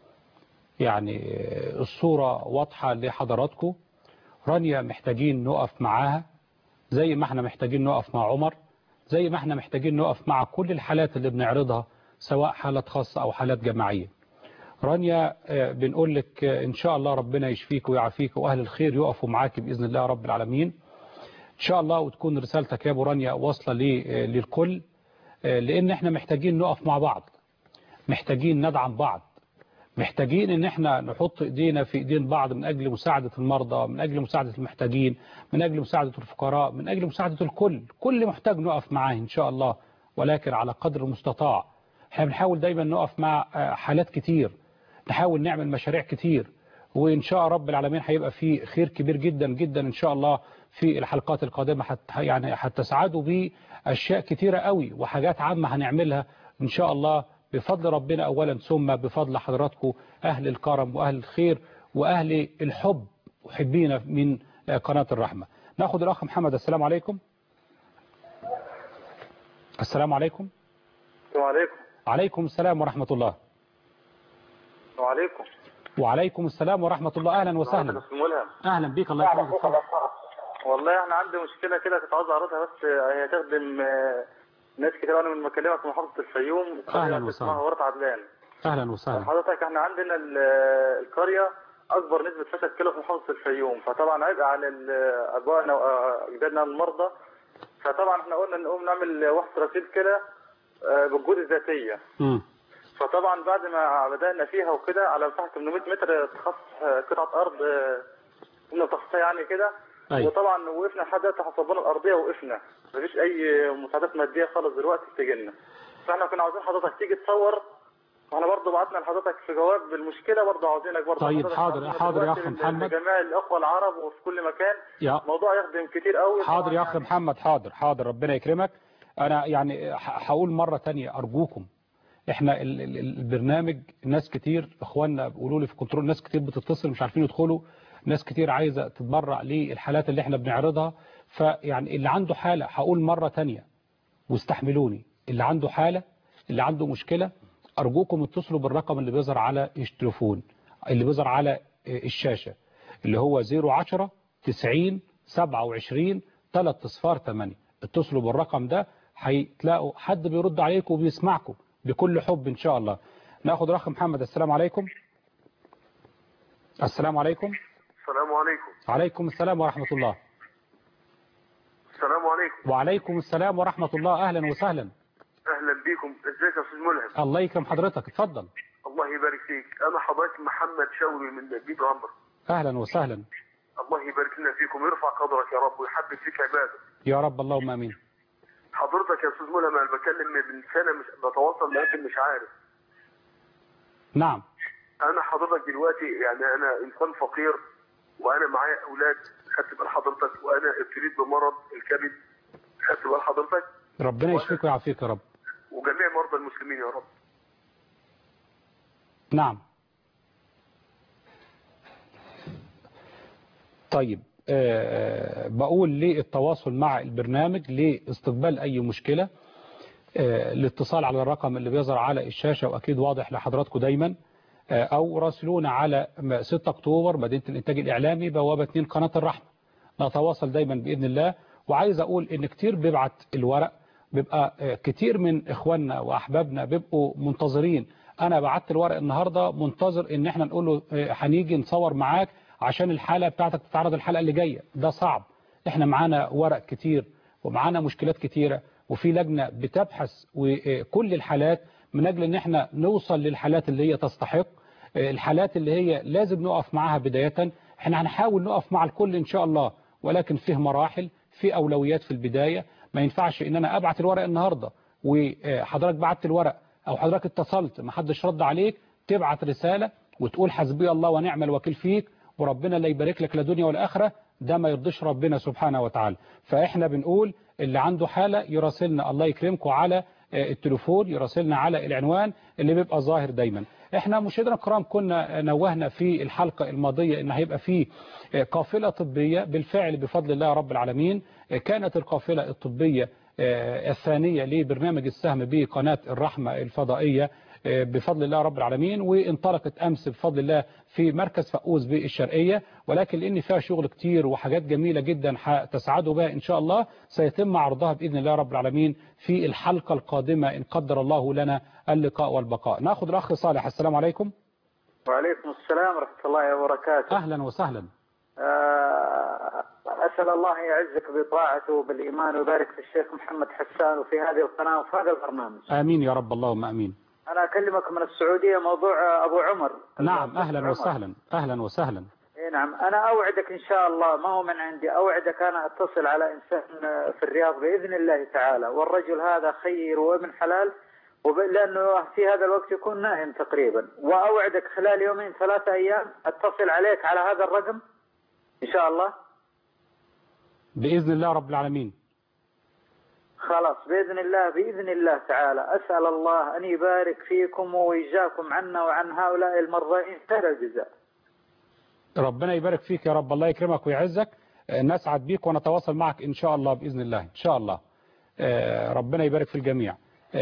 يعني الصوره واضحه لحضراتكم. رانيا محتاجين نقف معاها زي ما احنا محتاجين نقف مع عمر، زي ما احنا محتاجين نقف مع كل الحالات اللي بنعرضها سواء حالات خاصة أو حالات جماعية. رانيا بنقول لك إن شاء الله ربنا يشفيك ويعافيك، وأهل الخير يقفوا معاك بإذن الله رب العالمين إن شاء الله. وتكون رسالتك يا أبو رانيا واصلة للكل، لأن احنا محتاجين نقف مع بعض، محتاجين ندعم بعض، محتاجين ان احنا نحط ايدينا في ايدين بعض من اجل مساعدة المرضى، من اجل مساعدة المحتاجين، من اجل مساعدة الفقراء، من اجل مساعدة الكل. كل محتاج نقف معاه ان شاء الله، ولكن على قدر المستطاع. احنا بنحاول دايما نقف مع حالات كتير، نحاول نعمل مشاريع كتير، وان شاء رب العالمين هيبقى في خير كبير جدا جدا ان شاء الله في الحلقات القادمة. يعني هتسعدوا باشياء كتيرة قوي وحاجات عامة هنعملها ان شاء الله بفضل ربنا أولا، ثم بفضل حضراتكم أهل الكرم وأهل الخير وأهل الحب وحبينا من قناة الرحمة. ناخد الأخ محمد. السلام عليكم. السلام عليكم. السلام عليكم. عليكم السلام ورحمة الله. وعليكم. وعليكم السلام ورحمة الله. أهلا وسهلا. أهلا بيك. الله يكرمك. والله احنا عندي مشكلة كده كنت عاوز اعرضها، بس هي تخدم ناس كتير. انا من بكلمك في محافظه الفيوم، اهلا وسهلا. اسمها ورطه عدلان. اهلا وسهلا. حضرتك احنا عندنا القريه اكبر نسبه فشل كلى في محافظه الفيوم، فطبعا عبء على ابائنا واجدادنا المرضى. فطبعا احنا قلنا نقوم نعمل وحده غسيل كلى بالجهود الذاتيه. فطبعا بعد ما بدأنا فيها وكده على مساحة 800 متر تخصص قطعة أرض كنا تخصصها يعني كده. وطبعا وقفنا لحد دلوقتي حصلنا الأرضية وقفنا، مفيش أي مساعدات مادية خالص دلوقتي بتجيلنا. فاحنا كنا عاوزين حضرتك تيجي تصور، واحنا برضه بعتنا لحضرتك في جواب بالمشكلة، برضه عاوزينك برضه. طيب حاضر يا أخ محمد. جميع الأخوة العرب وفي كل مكان موضوع يخدم كتير قوي. حاضر يا أخ محمد، حاضر ربنا يكرمك. أنا يعني هقول مرة تانية أرجوكم، احنا البرنامج ناس كتير اخواننا بيقولوا لي في كنترول، ناس كتير بتتصل مش عارفين يدخلوا، ناس كتير عايزة تتبرع للحالات اللي احنا بنعرضها. فيعني اللي عنده حالة، هقول مرة تانية واستحملوني، اللي عنده حالة، اللي عنده مشكلة، ارجوكم اتصلوا بالرقم اللي بيظهر على التليفون، اللي بيظهر على الشاشة، اللي هو 010 90 27 308. اتصلوا بالرقم ده هتلاقوا حد بيرد عليكم وبيسمعكم بكل حب إن شاء الله. ناخد رقم محمد. السلام عليكم. السلام عليكم. السلام عليكم. عليكم السلام ورحمة الله. السلام عليكم. وعليكم السلام ورحمة الله. أهلا وسهلا. أهلا بيكم. ازيك يا أستاذ ملهم؟ الله يكرم حضرتك، اتفضل. الله يبارك فيك. أنا حضرتك محمد شوقي من بيت عمر. أهلا وسهلا. الله يبارك لنا فيكم ويرفع قدرك يا رب ويحبب فيك عباده. يا رب اللهم آمين. حضرتك يا أستاذ ملهم أنا بكلم من سنة مش بتواصل لكن مش عارف. نعم. أنا حضرتك دلوقتي يعني أنا إنسان فقير وأنا معايا أولاد، خدت بال حضرتك، وأنا ابتليت بمرض الكبد، خدت بال حضرتك. ربنا يشفيك ويعافيك يا رب. وجميع مرضى المسلمين يا رب. نعم. طيب بقول للتواصل مع البرنامج لاستقبال أي مشكلة، الاتصال على الرقم اللي بيظهر على الشاشة وأكيد واضح لحضراتكم دايما، أو راسلونا على 6 أكتوبر مدينة الإنتاج الإعلامي بوابة 2 قناة الرحمة. نتواصل دايما بإذن الله. وعايز أقول إن كتير بيبعت الورق، بيبقى كتير من إخواننا وأحبابنا بيبقوا منتظرين. أنا بعت الورق النهاردة منتظر إن احنا نقول له هنيجي نصور معاك عشان الحالة بتاعتك تتعرض الحلقة اللي جاية. ده صعب، احنا معانا ورق كتير ومعانا مشكلات كتيرة، وفي لجنة بتبحث وكل الحالات من أجل ان احنا نوصل للحالات اللي هي تستحق، الحالات اللي هي لازم نقف معاها بداية. احنا هنحاول نقف مع الكل ان شاء الله، ولكن فيه مراحل، في أولويات في البداية. ما ينفعش ان انا ابعت الورق النهاردة وحضرتك بعت الورق او حضرتك اتصلت ما حدش رد عليك، تبعت رسالة وتقول حسبي الله ونعم الوكيل فيك وربنا لا يبارك لك لا دنيا ولا آخرة. ده ما يرضيش ربنا سبحانه وتعالى. فإحنا بنقول اللي عنده حالة يراسلنا، الله يكرمكم، على التليفون، يراسلنا على العنوان اللي بيبقى ظاهر دايما. احنا مشاهدينا الكرام كنا نوهنا في الحلقة الماضية ان هيبقى في قافلة طبية. بالفعل بفضل الله رب العالمين كانت القافلة الطبية الثانية لبرنامج السهم بقناة الرحمة الفضائية بفضل الله رب العالمين، وانطلقت أمس بفضل الله في مركز فقوس بالشرقية، ولكن لأن فيها شغل كتير وحاجات جميلة جدا هتسعدوا بها إن شاء الله، سيتم عرضها بإذن الله رب العالمين في الحلقة القادمة إن قدر الله لنا اللقاء والبقاء. ناخذ الأخ صالح. السلام عليكم. وعليكم السلام ورحمة الله وبركاته. أهلا وسهلا. أسأل الله يعزك بطاعته وبالإيمان ويبارك في الشيخ محمد حسان وفي هذه القناة وفي هذا البرنامج. آمين يا رب اللهم آمين. أنا أكلمك من السعودية موضوع أبو عمر. نعم أهلا وسهلا. أهلا وسهلا. نعم أنا أوعدك إن شاء الله، ما هو من عندي، أوعدك أنا أتصل على إنسان في الرياض بإذن الله تعالى، والرجل هذا خير وابن حلال، لأنه في هذا الوقت يكون نائم تقريبا، وأوعدك خلال 2 3 أيام أتصل عليك على هذا الرقم إن شاء الله بإذن الله رب العالمين. خلاص بإذن الله تعالى. أسأل الله أن يبارك فيكم ويجزاكم عنا وعن هؤلاء المرضى خير الجزاء. ربنا يبارك فيك يا رب، الله يكرمك ويعزك. نسعد بيك ونتواصل معك إن شاء الله بإذن الله إن شاء الله. ربنا يبارك في الجميع.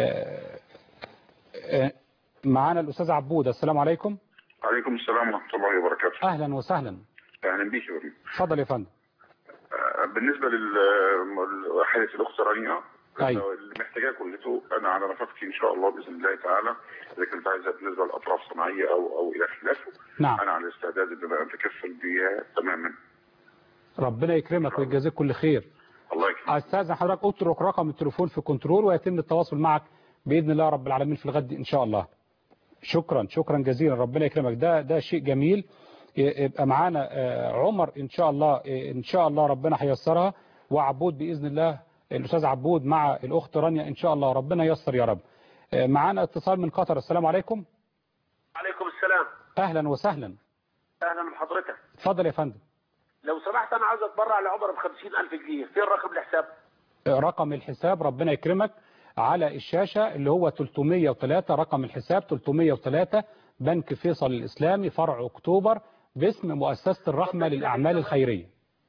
معانا الأستاذ عبود. السلام عليكم. عليكم السلام ورحمة الله وبركاته. أهلا وسهلا. أهلا بيك يا وليد. اتفضل يا فندم. بالنسبة لحالة الأخت رانيا، أيوة. اللي محتاجاه كلته أنا على رفقتي إن شاء الله بإذن الله تعالى. إذا كنت عايزة بالنسبة لأطراف صناعية أو إلى خلافه، نعم. أنا على استعداد إن أنا أتكفل بها تماما. ربنا يكرمك ويجازيك كل خير. الله يكرمك. أستاذ حضرتك اترك رقم التليفون في كنترول ويتم التواصل معك بإذن الله رب العالمين في الغد إن شاء الله. شكرا جزيلا، ربنا يكرمك. ده شيء جميل. يبقى معانا عمر ان شاء الله ربنا هيسرها، وعبود باذن الله، الاستاذ عبود مع الاخت رانيا ان شاء الله ربنا ييسر يا رب. معانا اتصال من قطر. السلام عليكم. عليكم السلام. اهلا وسهلا. اهلا بحضرتك. اتفضل يا فندم. لو سمحت انا عاوز اتبرع لعمر ب50,000 جنيه، فين رقم الحساب؟ رقم الحساب ربنا يكرمك على الشاشة، اللي هو 303. رقم الحساب 303 بنك فيصل الإسلامي فرع أكتوبر باسم مؤسسة الرحمة للأعمال الخيرية.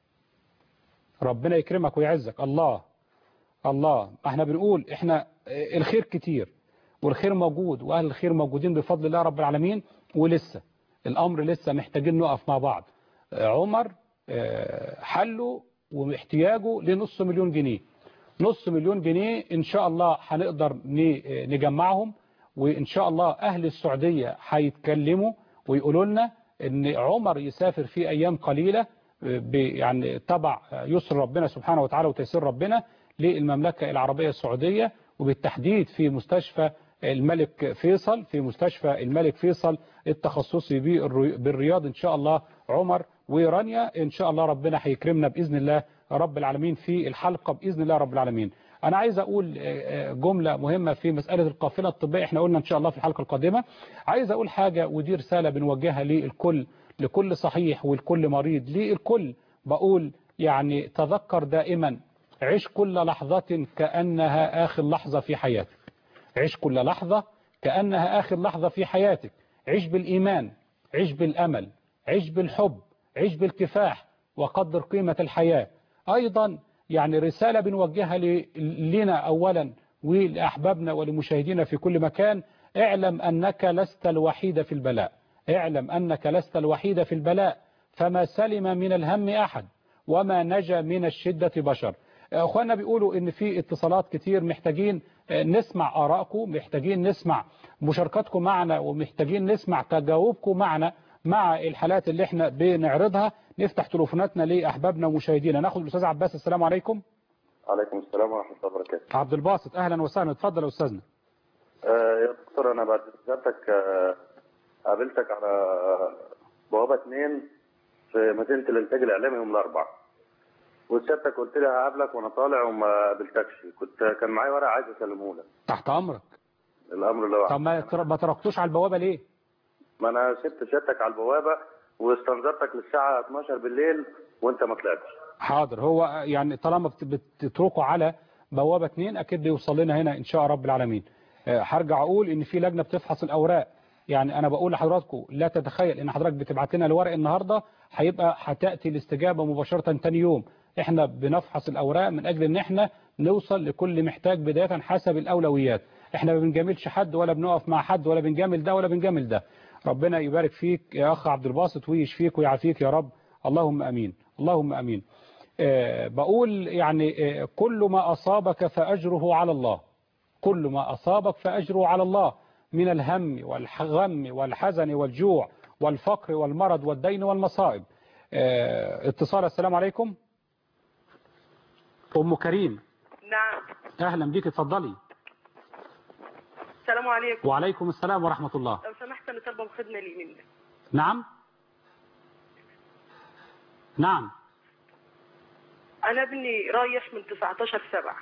ربنا يكرمك ويعزك. الله احنا بنقول احنا الخير كتير والخير موجود وأهل الخير موجودين بفضل الله رب العالمين، ولسه الأمر لسه محتاجين نقف مع بعض. عمر حله واحتياجه لنص مليون جنيه. نص مليون جنيه إن شاء الله هنقدر نجمعهم، وإن شاء الله أهل السعودية هيتكلموا ويقولوا لنا إن عمر يسافر في أيام قليلة يعني تبع يسر ربنا سبحانه وتعالى وتيسير ربنا للمملكة العربية السعودية، وبالتحديد في مستشفى الملك فيصل، في مستشفى الملك فيصل التخصصي بالرياض. إن شاء الله عمر ورانيا إن شاء الله ربنا هيكرمنا بإذن الله رب العالمين في الحلقة بإذن الله رب العالمين. أنا عايز أقول جملة مهمة في مسألة القافلة الطبية، إحنا قلنا إن شاء الله في الحلقة القادمة. عايز أقول حاجة، ودي رسالة بنوجهها للكل، لكل صحيح ولكل مريض، للكل بقول يعني تذكر دائما، عيش كل لحظة كأنها آخر لحظة في حياتك. عيش كل لحظة كأنها آخر لحظة في حياتك. عيش بالإيمان، عيش بالأمل، عيش بالحب، عيش بالكفاح، وقدر قيمة الحياة. أيضا يعني رسالة بنوجهها لنا أولا ولأحبابنا ولمشاهدينا في كل مكان، اعلم أنك لست الوحيد في البلاء. اعلم أنك لست الوحيد في البلاء، فما سلم من الهم أحد وما نجا من الشدة بشر. أخوانا بيقولوا إن في اتصالات كتير، محتاجين نسمع آرائكم، محتاجين نسمع مشاركاتكم معنا، ومحتاجين نسمع تجاوبكم معنا مع الحالات اللي احنا بنعرضها. نفتح تليفوناتنا لأحبابنا ومشاهدينا. ناخد الأستاذ عباس. السلام عليكم. عليكم السلام ورحمة الله وبركاته. عبد الباسط أهلا وسهلا، اتفضل يا أستاذنا. يا دكتور أنا بعد سيادتك قابلتك على بوابة 2 في مدينة الإنتاج الإعلامي يوم الأربعاء، وسيادتك قلت لي هقابلك وأنا طالع وما قابلتكش. كان معايا ورق عايز أسلمه لك. تحت أمرك. الأمر لله. طب ما تركتوش على البوابة ليه؟ ما أنا سبت سيادتك على البوابة واستنظرتك للساعة 12 بالليل وأنت ما طلعتش. حاضر. هو يعني طالما بتتركوا على بوابة 2 أكيد بيوصل لنا هنا إن شاء رب العالمين. هرجع أقول إن في لجنة بتفحص الأوراق. يعني أنا بقول لحضراتكم لا تتخيل إن حضرتك بتبعت لنا الورق النهاردة هتأتي الاستجابة مباشرة تاني يوم. إحنا بنفحص الأوراق من أجل إن إحنا نوصل لكل محتاج بداية حسب الأولويات. إحنا ما بنجاملش حد ولا بنقف مع حد ولا بنجامل ده ولا بنجامل ده. ربنا يبارك فيك يا أخ عبد الباسط ويشفيك ويعافيك يا رب، اللهم أمين اللهم أمين. بقول يعني كل ما أصابك فأجره على الله، كل ما أصابك فأجره على الله من الهم والغم والحزن والجوع والفقر والمرض والدين والمصائب. اتصال. السلام عليكم. أم كريم. نعم. أهلا بيك، اتفضلي. السلام عليكم. وعليكم السلام ورحمة الله. لو سمحت أنا طالبة خدمة لي منك. نعم. نعم. أنا ابني رايح من 19/7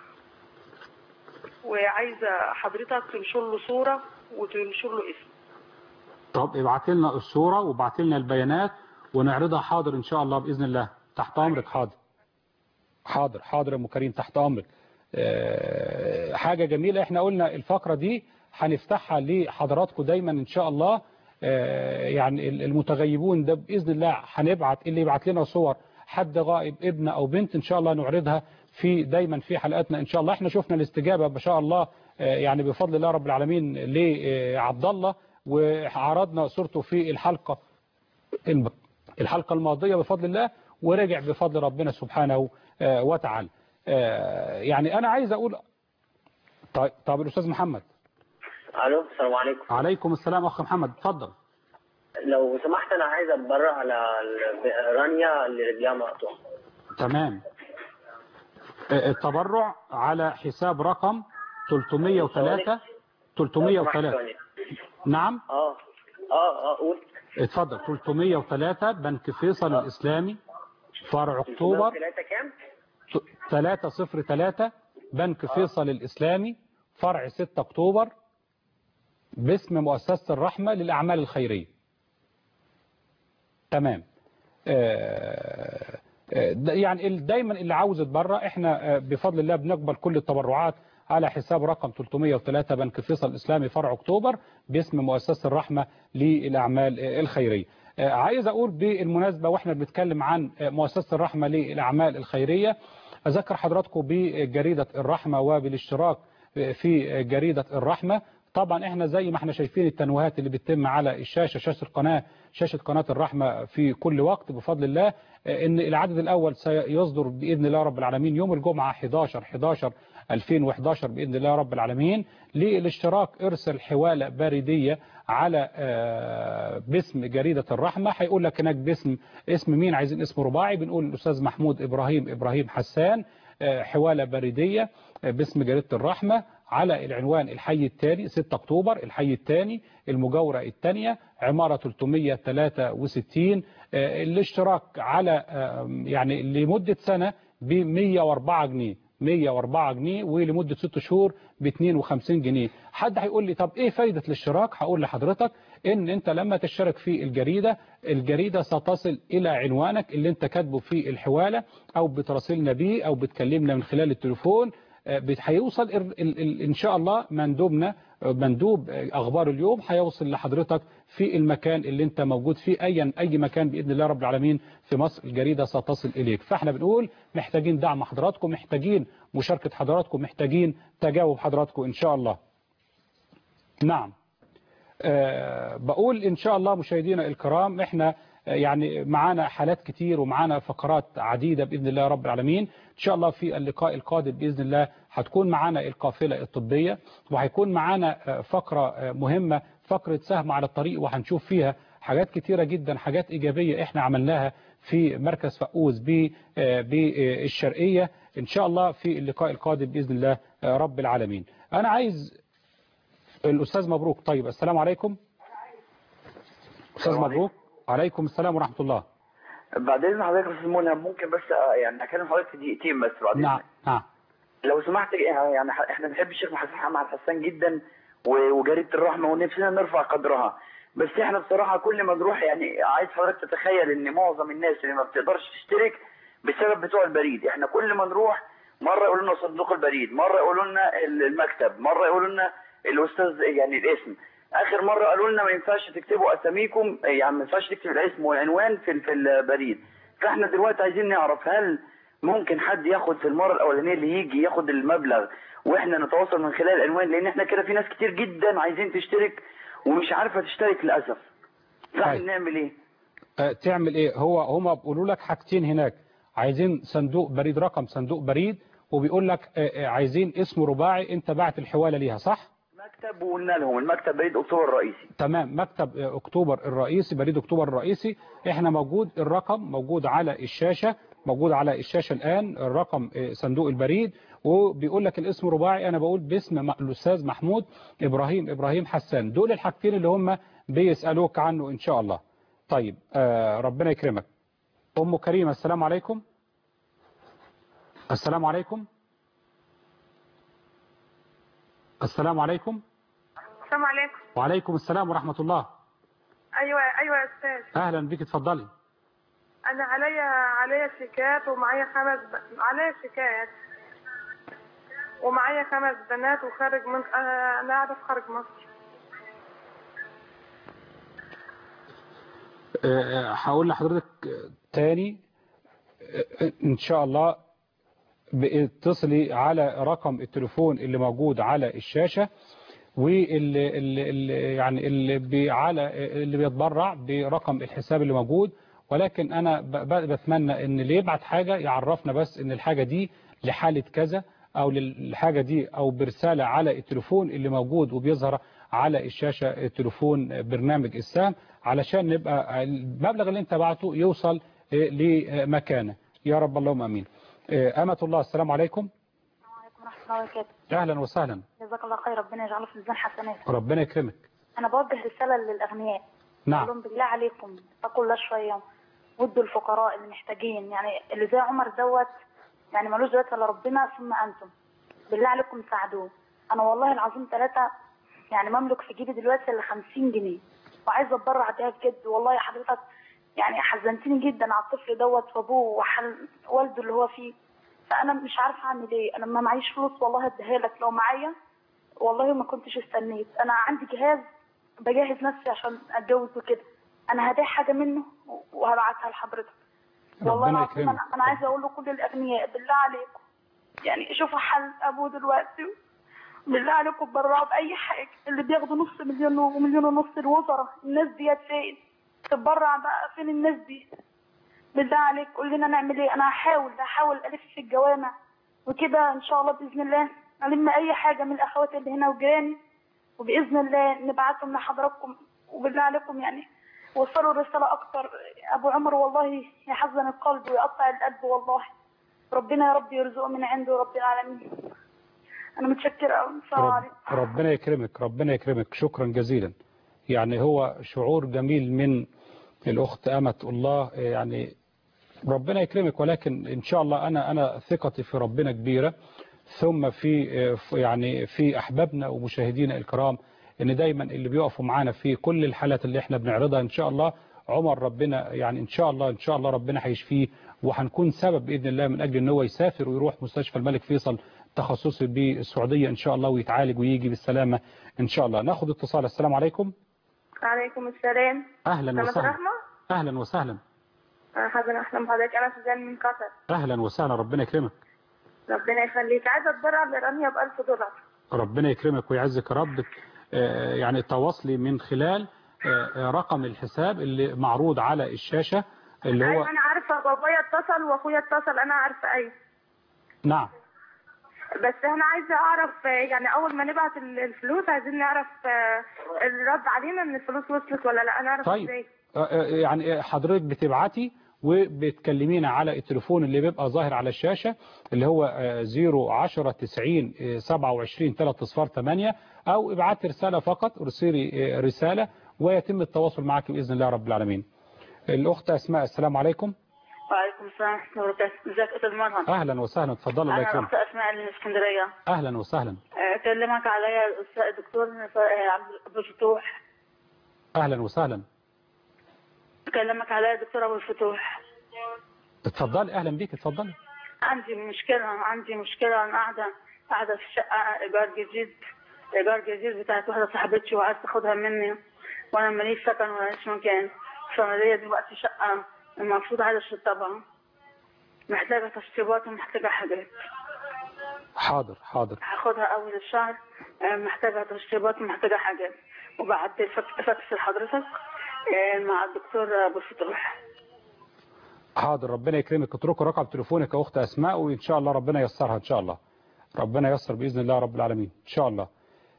وعايزة حضرتك تنشر له صورة وتنشر له اسم. طب ابعت لنا الصورة وابعت لنا البيانات ونعرضها. حاضر إن شاء الله بإذن الله. تحت أمرك. حاضر يا أم كريم، تحت أمرك. حاجة جميلة. احنا قلنا الفقرة دي هنفتحها لحضراتكم دايما إن شاء الله. يعني المتغيبون ده بإذن الله هنبعت، اللي يبعت لنا صور حد غائب ابن أو بنت إن شاء الله نعرضها دايما في حلقاتنا إن شاء الله. احنا شفنا الاستجابة ما شاء الله يعني بفضل الله رب العالمين لعبد الله، وعرضنا صورته في الحلقة الماضية بفضل الله، ورجع بفضل ربنا سبحانه وتعالى. يعني أنا عايز أقول طيب الأستاذ محمد. الو السلام عليكم. عليكم السلام أخ محمد، اتفضل. لو سمحت أنا عايز أتبرع على رانيا اللي رجلها مقطوعة. تمام. التبرع على حساب رقم 303 نعم قول. اتفضل. 303 بنك فيصل الإسلامي فرع أكتوبر. 303 بنك فيصل الإسلامي فرع 6 أكتوبر باسم مؤسسة الرحمة للأعمال الخيرية. تمام. يعني دايما اللي عاوز يتبرع احنا بفضل الله بنقبل كل التبرعات على حساب رقم 303 بنك فيصل الإسلامي فرع أكتوبر باسم مؤسسة الرحمة للأعمال الخيرية. عايز أقول بالمناسبة وإحنا بنتكلم عن مؤسسة الرحمة للأعمال الخيرية، أذكر حضراتكم بجريدة الرحمة وبالاشتراك في جريدة الرحمة. طبعا احنا زي ما احنا شايفين التنويهات اللي بتتم على الشاشة، شاشة قناة الرحمة في كل وقت بفضل الله، ان العدد الأول سيصدر بإذن الله رب العالمين يوم الجمعة 11/11/2011 بإذن الله رب العالمين. للاشتراك ارسل حوالة بريدية على باسم جريدة الرحمة، هيقول لك هناك اسم مين، عايزين اسم رباعي، بنقول الأستاذ محمود إبراهيم حسان، حوالة بريدية باسم جريدة الرحمة على العنوان الحي التالي 6 أكتوبر الحي الثاني المجاورة الثانية عمارة 363. الاشتراك على يعني لمدة سنة ب 104 جنيه 104 جنيه ولمدة 6 شهور ب 52 جنيه. حد هيقول لي طب ايه فايدة الاشتراك؟ هقول لحضرتك ان انت لما تشترك في الجريدة ستصل الى عنوانك اللي انت كاتبه في الحوالة او بتراسلنا بيه او بتكلمنا من خلال التليفون. هيوصل ان شاء الله مندوب اخبار اليوم هيوصل لحضرتك في المكان اللي انت موجود فيه، اي مكان باذن الله رب العالمين في مصر الجريده ستصل اليك. فاحنا بنقول محتاجين دعم حضراتكم، محتاجين مشاركه حضراتكم، محتاجين تجاوب حضراتكم ان شاء الله. نعم. بقول ان شاء الله مشاهدينا الكرام احنا يعني معانا حالات كتير ومعانا فقرات عديدة بإذن الله رب العالمين. إن شاء الله في اللقاء القادم بإذن الله هتكون معانا القافلة الطبية، وهيكون معانا فقرة مهمة، فقرة سهم على الطريق، وهنشوف فيها حاجات كتيرة جدا، حاجات إيجابية إحنا عملناها في مركز فقوس بالشرقية إن شاء الله في اللقاء القادم بإذن الله رب العالمين. أنا عايز الأستاذ مبروك. طيب السلام عليكم أستاذ مبروك. عليكم السلام ورحمة الله. بعد إذن حضرتك يا أستاذ منى ممكن بس يعني أكلم حضرتك في دقيقتين بس بعد إذنك. نعم. لو سمحت يعني إحنا بنحب الشيخ محمد حسان جدا وجريدة الرحمة ونفسنا نرفع قدرها، بس إحنا بصراحة كل ما نروح يعني عايز حضرتك تتخيل إن معظم الناس اللي ما بتقدرش تشترك بسبب بتوع البريد. إحنا كل ما نروح مرة يقولوا لنا صندوق البريد، مرة يقولوا لنا المكتب، مرة يقولوا لنا الأستاذ يعني الاسم. اخر مره قالوا لنا ما ينفعش تكتبوا اساميكم، يعني ما ينفعش تكتب الاسم والعنوان في البريد. فاحنا دلوقتي عايزين نعرف هل ممكن حد ياخد في المره الاولانيه اللي يجي ياخد المبلغ واحنا نتواصل من خلال العنوان، لان احنا كده في ناس كتير جدا عايزين تشترك ومش عارفه تشترك للاسف. فاحنا نعمل ايه؟ تعمل ايه؟ هم بيقولوا لك حاجتين هناك، عايزين صندوق بريد، رقم صندوق بريد، وبيقول لك عايزين اسم رباعي انت بعت الحواله ليها، صح؟ مكتب، وقلنا لهم المكتب بريد اكتوبر الرئيسي. تمام، مكتب اكتوبر الرئيسي، بريد اكتوبر الرئيسي. احنا موجود، الرقم موجود على الشاشة، الآن الرقم صندوق البريد، وبيقول لك الاسم رباعي. انا بقول باسم الاستاذ محمود إبراهيم حسان. دول الحاجتين اللي هم بيسألوك عنه ان شاء الله. طيب ربنا يكرمك. ام كريمة السلام عليكم. السلام عليكم. السلام عليكم. السلام عليكم. وعليكم السلام ورحمة الله. ايوه يا استاذ. اهلا بك، اتفضلي. انا عليا شيكات ومعايا عليا شيكات ومعايا 5 بنات وخارج من انا قاعده في خارج مصر. هقول لحضرتك تاني ان شاء الله اتصلي على رقم التليفون اللي موجود على الشاشة، واللي بيتبرع برقم الحساب اللي موجود. ولكن انا بتمنى ان اللي يبعت حاجة يعرفنا بس ان الحاجة دي لحالة كذا او للحاجة دي، او برسالة على التليفون اللي موجود وبيظهر على الشاشة التليفون برنامج السهم، علشان نبقى المبلغ اللي انت بعته يوصل لمكانه يا رب. اللهم امين. أمة الله السلام عليكم. وعليكم ورحمة الله وبركاته. أهلا وسهلا. جزاك الله خير، ربنا يجعله في ميزان حسنات. ربنا يكرمك. انا بوجه رساله للاغنياء. نعم. اقول لهم بالله عليكم اتقوا الله شويه ودوا الفقراء اللي محتاجين، يعني اللي زي عمر دوت يعني ملوش دلوقتي الا ربنا ثم انتم. بالله عليكم ساعدوه. انا والله العظيم 3 يعني مملك في جيبي دلوقتي الا 50 جنيه وعايزه اتبرع بيها بجد. والله يا حضرتك يعني حزنتني جدا على الطفل دوت وابوه وحل والده اللي هو فيه. فانا مش عارفه اعمل ايه. انا ما معيش فلوس والله اديها لك لو معايا والله ما كنتش استنيت. انا عندي جهاز بجهز نفسي عشان اتجوز وكده. انا هبيع حاجه منه وهبعتها لحضرتك. والله العظيم انا عايزه اقول لكل الاغنياء بالله عليكم يعني شوفوا حل ابوه دلوقتي. بالله عليكم تبرعوا باي حاجه. اللي بياخدوا نص مليون ومليون ونص الوزراء الناس ديت فين؟ تتبرع بقى فين الناس دي؟ بالله عليك قول لنا نعمل ايه. انا هحاول الف في الجوامع وكده ان شاء الله باذن الله الم اي حاجه من الاخوات اللي هنا وجيراني وباذن الله نبعتهم لحضراتكم. وبالله عليكم يعني وصلوا الرساله اكتر. ابو عمر والله يحزن القلب ويقطع القلب والله. ربنا يا رب يرزقه من عنده رب العالمين. انا متشكره قوي. السلام عليكم. ربنا يكرمك ربنا يكرمك. شكرا جزيلا. يعني هو شعور جميل من الأخت أمة الله يعني ربنا يكرمك. ولكن إن شاء الله أنا ثقتي في ربنا كبيرة. ثم في أحبابنا ومشاهدينا الكرام إن دايما اللي بيقفوا معانا في كل الحالات اللي احنا بنعرضها إن شاء الله عمر ربنا يعني إن شاء الله ربنا هيشفيه وهنكون سبب بإذن الله من أجل إن هو يسافر ويروح مستشفى الملك فيصل تخصصي بالسعودية إن شاء الله ويتعالج ويجي بالسلامة إن شاء الله. ناخد اتصال. السلام عليكم. وعليكم السلام. أهلا وسهلا. أهلا وسهلا. حسنا أحلام حضرتك. أنا سوزان من قطر. أهلا وسهلا. ربنا يكرمك. ربنا يخليك. عايزة أتبرع لرانيا ب$1000. ربنا يكرمك ويعزك يا رب. يعني تواصلي من خلال رقم الحساب اللي معروض على الشاشة اللي هو أنا عارفة بابايا اتصل وأخويا اتصل. أنا عارفة أيوة. نعم. بس أنا عايزة أعرف يعني أول ما نبعت الفلوس عايزين نعرف الرد علينا إن الفلوس وصلت ولا لا. أنا أعرف إزاي؟ يعني حضرتك بتبعتي وبتكلمينا على التليفون اللي بيبقى ظاهر على الشاشة اللي هو 010 90 27 308 أو ابعتي رسالة فقط. ارسلي رسالة ويتم التواصل معك بإذن الله رب العالمين. الأخت أسماء. السلام عليكم. وعليكم السلام ورحمة الله وبركاته. ازيك أستاذ مرهم؟ أهلا وسهلا. اتفضل. الله يكرمك. أنا أخت أسماء من اسكندرية. أهلا وسهلا. كلمك عليا الدكتور أبو الفتوح. أهلا وسهلا. كلمك عليا الدكتور أبو الفتوح. اتفضلي. أهلا بيك. اتفضلي. عندي مشكلة. أنا قاعدة في شقة إيجار جديد بتاعت واحدة صاحبتي وعايز تاخدها مني وأنا ماليش سكن وماليش مكان. فأنا ليا دلوقتي شقة المفروض عايزة أشطبها. محتاجة تشطيبات ومحتاجة حاجات. حاضر. هاخدها أول الشهر. محتاجة تشطيبات ومحتاجة حاجات وبعد فاكس لحضرتك مع الدكتور أبو الفتوح. حاضر. ربنا يكرمك. اتركوا رقم تليفونك يا أخت أسماء وإن شاء الله ربنا ييسرها إن شاء الله. ربنا ييسر بإذن الله رب العالمين إن شاء الله.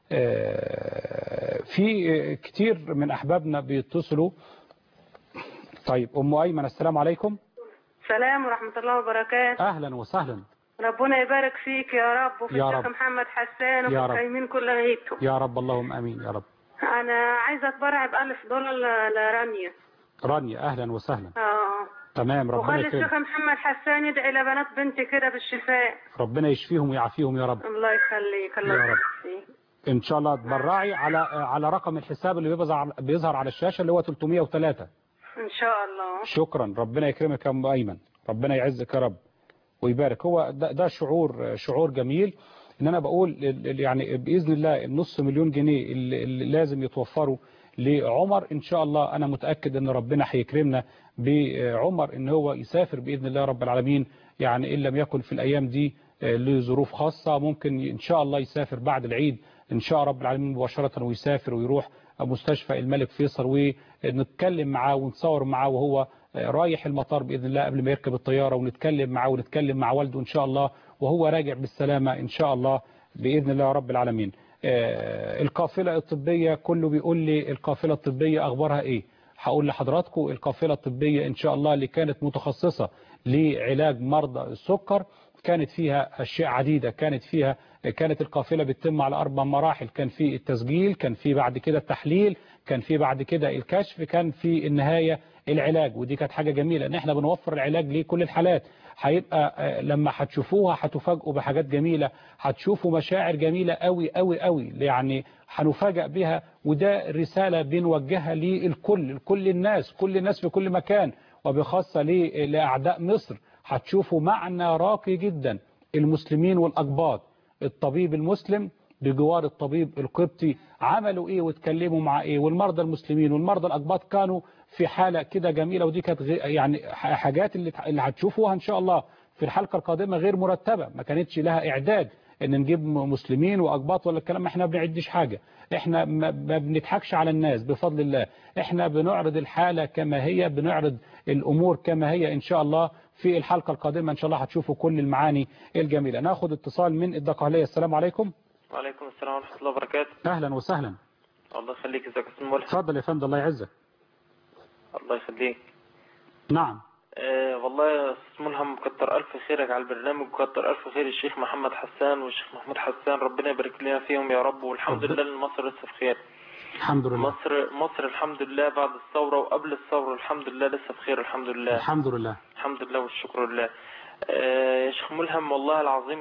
في كتير من أحبابنا بيتصلوا. طيب أم أيمن. السلام عليكم. السلام ورحمة الله وبركاته. أهلا وسهلا. ربنا يبارك فيك يا رب وفي الشيخ محمد حسان وفي القايمين كل غيبته يا رب. اللهم أمين يا رب. أنا عايزة أتبرع ب$1000 لرانيا. رانيا. أهلا وسهلا. تمام. ربنا يكرمك. وخلي الشيخ محمد حسان يدعي لبنات بنتي كده بالشفاء. ربنا يشفيهم ويعافيهم يا رب. الله يخليك. الله يبارك فيك. إن شاء الله تبرعي على رقم الحساب اللي بيظهر على الشاشة اللي هو 303. إن شاء الله. شكرا. ربنا يكرمك يا أم أيمن. ربنا يعزك يا رب ويبارك. هو ده شعور جميل ان انا بقول يعني باذن الله النص مليون جنيه اللي لازم يتوفروا لعمر ان شاء الله. انا متاكد ان ربنا هيكرمنا بعمر ان هو يسافر باذن الله رب العالمين. يعني ان لم يكن في الايام دي لظروف خاصه ممكن ان شاء الله يسافر بعد العيد ان شاء رب العالمين مباشره ويسافر ويروح مستشفى الملك فيصل ونتكلم معاه ونصور معاه وهو رايح المطار بإذن الله قبل ما يركب الطيارة ونتكلم معاه ونتكلم مع والده إن شاء الله وهو راجع بالسلامة إن شاء الله بإذن الله رب العالمين. القافلة الطبية كله بيقول لي القافلة الطبية أخبارها إيه؟ هقول لحضراتكم القافلة الطبية إن شاء الله اللي كانت متخصصة لعلاج مرضى السكر كانت فيها أشياء عديدة، كانت القافلة بتتم على 4 مراحل، كان في التسجيل، كان في بعد كده التحليل، كان في بعد كده الكشف، كان في النهاية العلاج. ودي كانت حاجة جميلة ان احنا بنوفر العلاج لكل الحالات. هيبقى لما هتشوفوها هتفاجئوا بحاجات جميلة، هتشوفوا مشاعر جميلة قوي قوي قوي، يعني هنفاجئ بها. وده رسالة بنوجهها للكل، كل الناس في كل مكان، وبخاصة لأعداء مصر. هتشوفوا معنى راقي جدا، المسلمين والأقباط، الطبيب المسلم بجوار الطبيب القبطي عملوا ايه واتكلموا مع ايه، والمرضى المسلمين والمرضى الأقباط كانوا في حالة كده جميلة. ودي كانت يعني حاجات اللي هتشوفوها ان شاء الله في الحلقة القادمة غير مرتبة، ما كانتش لها اعداد ان نجيب مسلمين وأقباط ولا الكلام. احنا ما بنعدش حاجة، احنا ما بنضحكش على الناس بفضل الله، احنا بنعرض الحالة كما هي، بنعرض الامور كما هي ان شاء الله. في الحلقة القادمة ان شاء الله هتشوفوا كل المعاني الجميلة. ناخد اتصال من الدقهلية. السلام عليكم. وعليكم السلام ورحمة الله وبركاته. اهلا وسهلا. الله يخليك. ازيك يا استاذ ملهم؟ اتفضل يا فندم. الله يعزك. الله يخليك. نعم. والله يا استاذ ملهم كتر الف خيرك على البرنامج، وكتر الف خير الشيخ محمد حسان والشيخ محمود حسان، ربنا يبارك لنا فيهم يا رب. والحمد لله ان مصر لسه بخير. الحمد لله. مصر الحمد لله بعد الثورة وقبل الثورة الحمد لله لسه بخير. الحمد لله. الحمد لله. الحمد لله والشكر لله. يا شيخ ملهم والله العظيم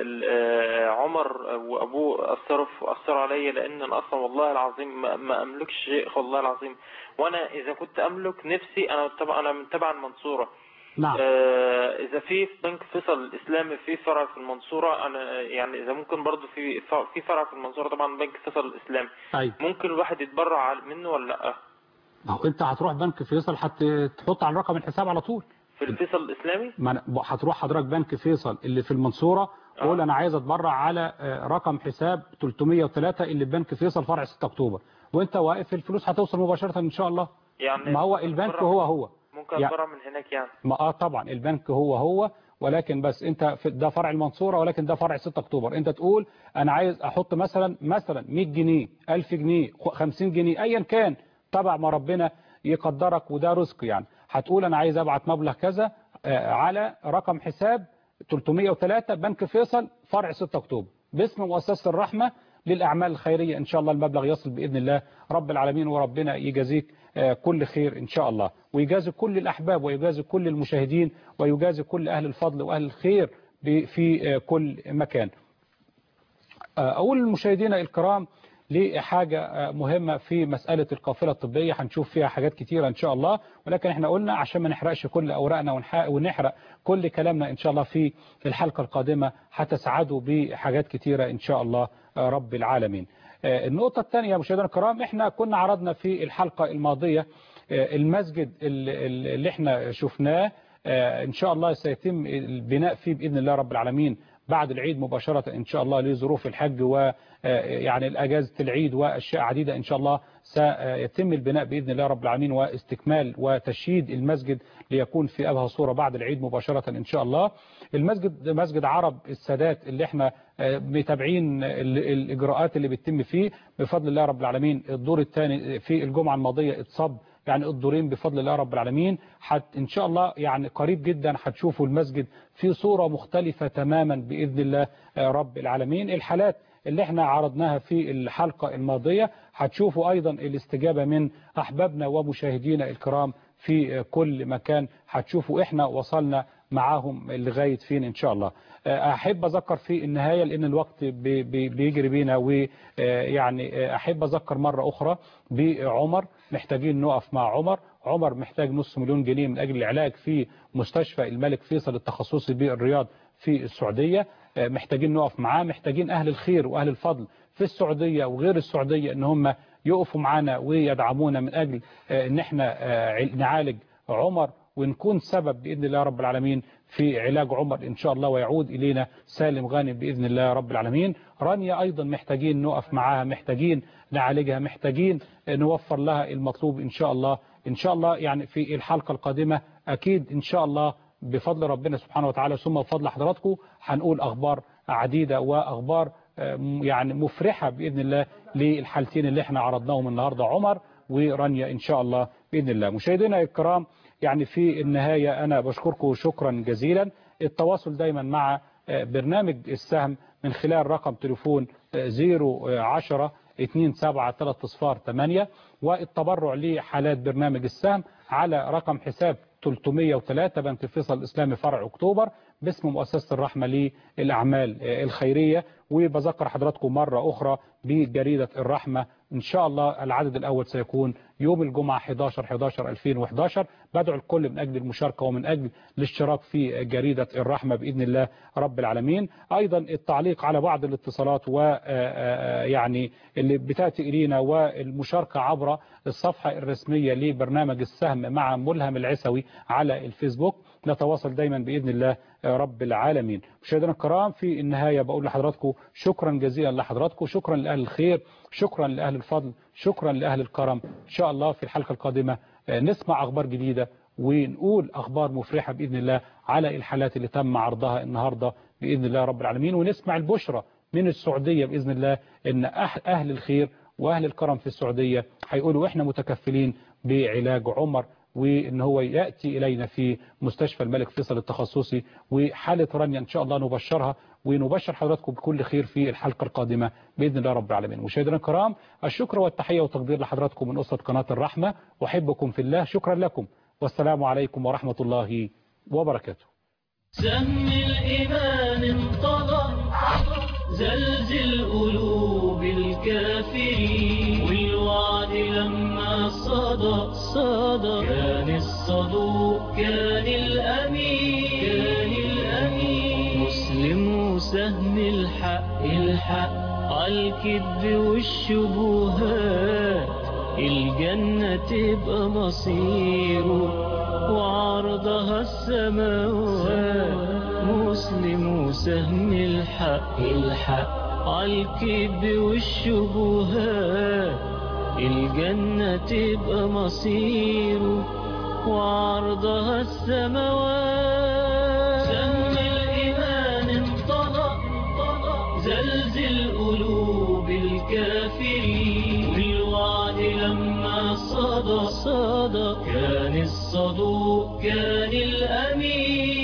عمر وابوه اثروا عليا، لان انا اصلا والله العظيم ما املكش شيء والله العظيم. وانا اذا كنت املك نفسي انا من تبع المنصورة. نعم. اذا في بنك فيصل الاسلامي في فرع في المنصورة، انا يعني اذا ممكن برضو في فرع في المنصورة طبعا بنك فيصل الاسلامي. أيوة. ممكن الواحد يتبرع منه ولا لا؟ انت هتروح بنك فيصل هتحط على رقم الحساب على طول في الفيصل الاسلامي. هتروح حضرتك بنك فيصل اللي في المنصورة، قول انا عايز اتبرع على رقم حساب 303 اللي بنك فيصل فرع 6 اكتوبر، وانت واقف الفلوس هتوصل مباشرة ان شاء الله. يعني ما هو البنك هو ممكن اتبرع من هناك يعني. ما طبعا البنك هو، ولكن بس انت ده فرع المنصورة ولكن ده فرع 6 اكتوبر. انت تقول انا عايز احط مثلا 100 جنيه 1000 جنيه 50 جنيه ايا كان، تبع ما ربنا يقدرك وده رزق يعني. هتقول انا عايز ابعت مبلغ كذا على رقم حساب 303 بنك فيصل فرع 6 اكتوبر باسم مؤسسة الرحمة للأعمال الخيرية. إن شاء الله المبلغ يصل بإذن الله رب العالمين، وربنا يجازيك كل خير إن شاء الله، ويجازي كل الأحباب ويجازي كل المشاهدين ويجازي كل أهل الفضل وأهل الخير في كل مكان. أقول للمشاهدين الكرام لحاجة مهمة في مسألة القافلة الطبية، هنشوف فيها حاجات كتيرة إن شاء الله، ولكن احنا قلنا عشان ما نحرقش كل أوراقنا ونحرق كل كلامنا إن شاء الله في الحلقة القادمة هتسعدوا بحاجات كتيرة إن شاء الله رب العالمين. النقطة الثانية مشاهدينا الكرام، احنا كنا عرضنا في الحلقة الماضية المسجد اللي احنا شفناه إن شاء الله سيتم البناء فيه بإذن الله رب العالمين بعد العيد مباشرة إن شاء الله لظروف الحج ويعني الأجازة العيد وأشياء عديدة إن شاء الله سيتم البناء بإذن الله رب العالمين واستكمال وتشييد المسجد ليكون في أبهى صورة بعد العيد مباشرة إن شاء الله. المسجد مسجد عرب السادات اللي احنا متابعين الإجراءات اللي بتتم فيه بفضل الله رب العالمين. الدور الثاني في الجمعة الماضية اتصب يعني الدورين بفضل الله رب العالمين. إن شاء الله يعني قريب جدا هتشوفوا المسجد في صورة مختلفة تماما بإذن الله رب العالمين. الحالات اللي احنا عرضناها في الحلقة الماضية هتشوفوا أيضا الاستجابة من أحبابنا ومشاهدينا الكرام في كل مكان، هتشوفوا احنا وصلنا معاهم لغاية فين إن شاء الله. أحب أذكر في النهاية لأن الوقت بيجري بينا، ويعني أحب أذكر مرة أخرى بعمر، محتاجين نقف مع عمر محتاج $500,000 جنيه من أجل العلاج في مستشفى الملك فيصل التخصصي بالرياض في السعودية. محتاجين نقف معاه، محتاجين أهل الخير وأهل الفضل في السعودية وغير السعودية إن هم يقفوا معنا ويدعمونا من أجل إن احنا نعالج عمر ونكون سبب بإذن الله رب العالمين في علاج عمر إن شاء الله ويعود إلينا سالم غانم بإذن الله رب العالمين. رانيا أيضا محتاجين نقف معاها، محتاجين نعالجها، محتاجين نوفر لها المطلوب إن شاء الله. إن شاء الله يعني في الحلقة القادمة أكيد إن شاء الله بفضل ربنا سبحانه وتعالى ثم بفضل حضراتكم هنقول أخبار عديدة وأخبار يعني مفرحة بإذن الله للحالتين اللي احنا عرضناهم النهاردة، عمر ورانيا إن شاء الله بإذن الله. مشاهدينا الكرام يعني في النهاية أنا بشكركم شكرا جزيلا. التواصل دايما مع برنامج السهم من خلال رقم تليفون 010-27-3-8 والتبرع لحالات برنامج السهم على رقم حساب 303 بنك فيصل الإسلامي فرع أكتوبر باسم مؤسسة الرحمة للأعمال الخيرية. وبذكر حضراتكم مرة أخرى بجريدة الرحمة إن شاء الله العدد الأول سيكون يوم الجمعة 11/11/2011. بدعو الكل من أجل المشاركة ومن أجل الاشتراك في جريدة الرحمة بإذن الله رب العالمين. أيضا التعليق على بعض الاتصالات ويعني اللي بتأتي إلينا والمشاركة عبر الصفحة الرسمية لبرنامج السهم مع ملهم العسوي على الفيسبوك. نتواصل دايما بإذن الله رب العالمين. مشاهدينا الكرام في النهاية بقول لحضراتكم شكرا جزيلا لحضراتكم، شكرا لأهل الخير، شكرا لأهل الفضل، شكرا لأهل الكرم. إن شاء الله في الحلقة القادمة نسمع أخبار جديدة ونقول أخبار مفرحة بإذن الله على الحالات اللي تم عرضها النهاردة بإذن الله رب العالمين، ونسمع البشرة من السعودية بإذن الله إن أهل الخير وأهل الكرم في السعودية هيقولوا إحنا متكفلين بعلاج عمر، وإن هو يأتي إلينا في مستشفى الملك فيصل التخصصي. وحالة رانيا إن شاء الله نبشرها ونبشر حضراتكم بكل خير في الحلقة القادمة بإذن الله رب العالمين. مشاهدينا الكرام الشكر والتحية والتقدير لحضراتكم من أسرة قناة الرحمة، أحبكم في الله، شكرا لكم والسلام عليكم ورحمة الله وبركاته. سهم الإيمان انطلق زلزل قلوب الكافرين، والوعد لما صدى كان الصدوق كان الأمين مسلم وسهم الحق عالكذب والشبهات الجنة تبقى مصيره وعرضها السماوات. مسلم وسهم الحق عالكذب والشبهات الجنة تبقى مصيره وعرضها السماوات. سهم الإيمان انطلق زلزل قلوب الكافرين، والوعد لما صدى كان الصدوق كان الأمين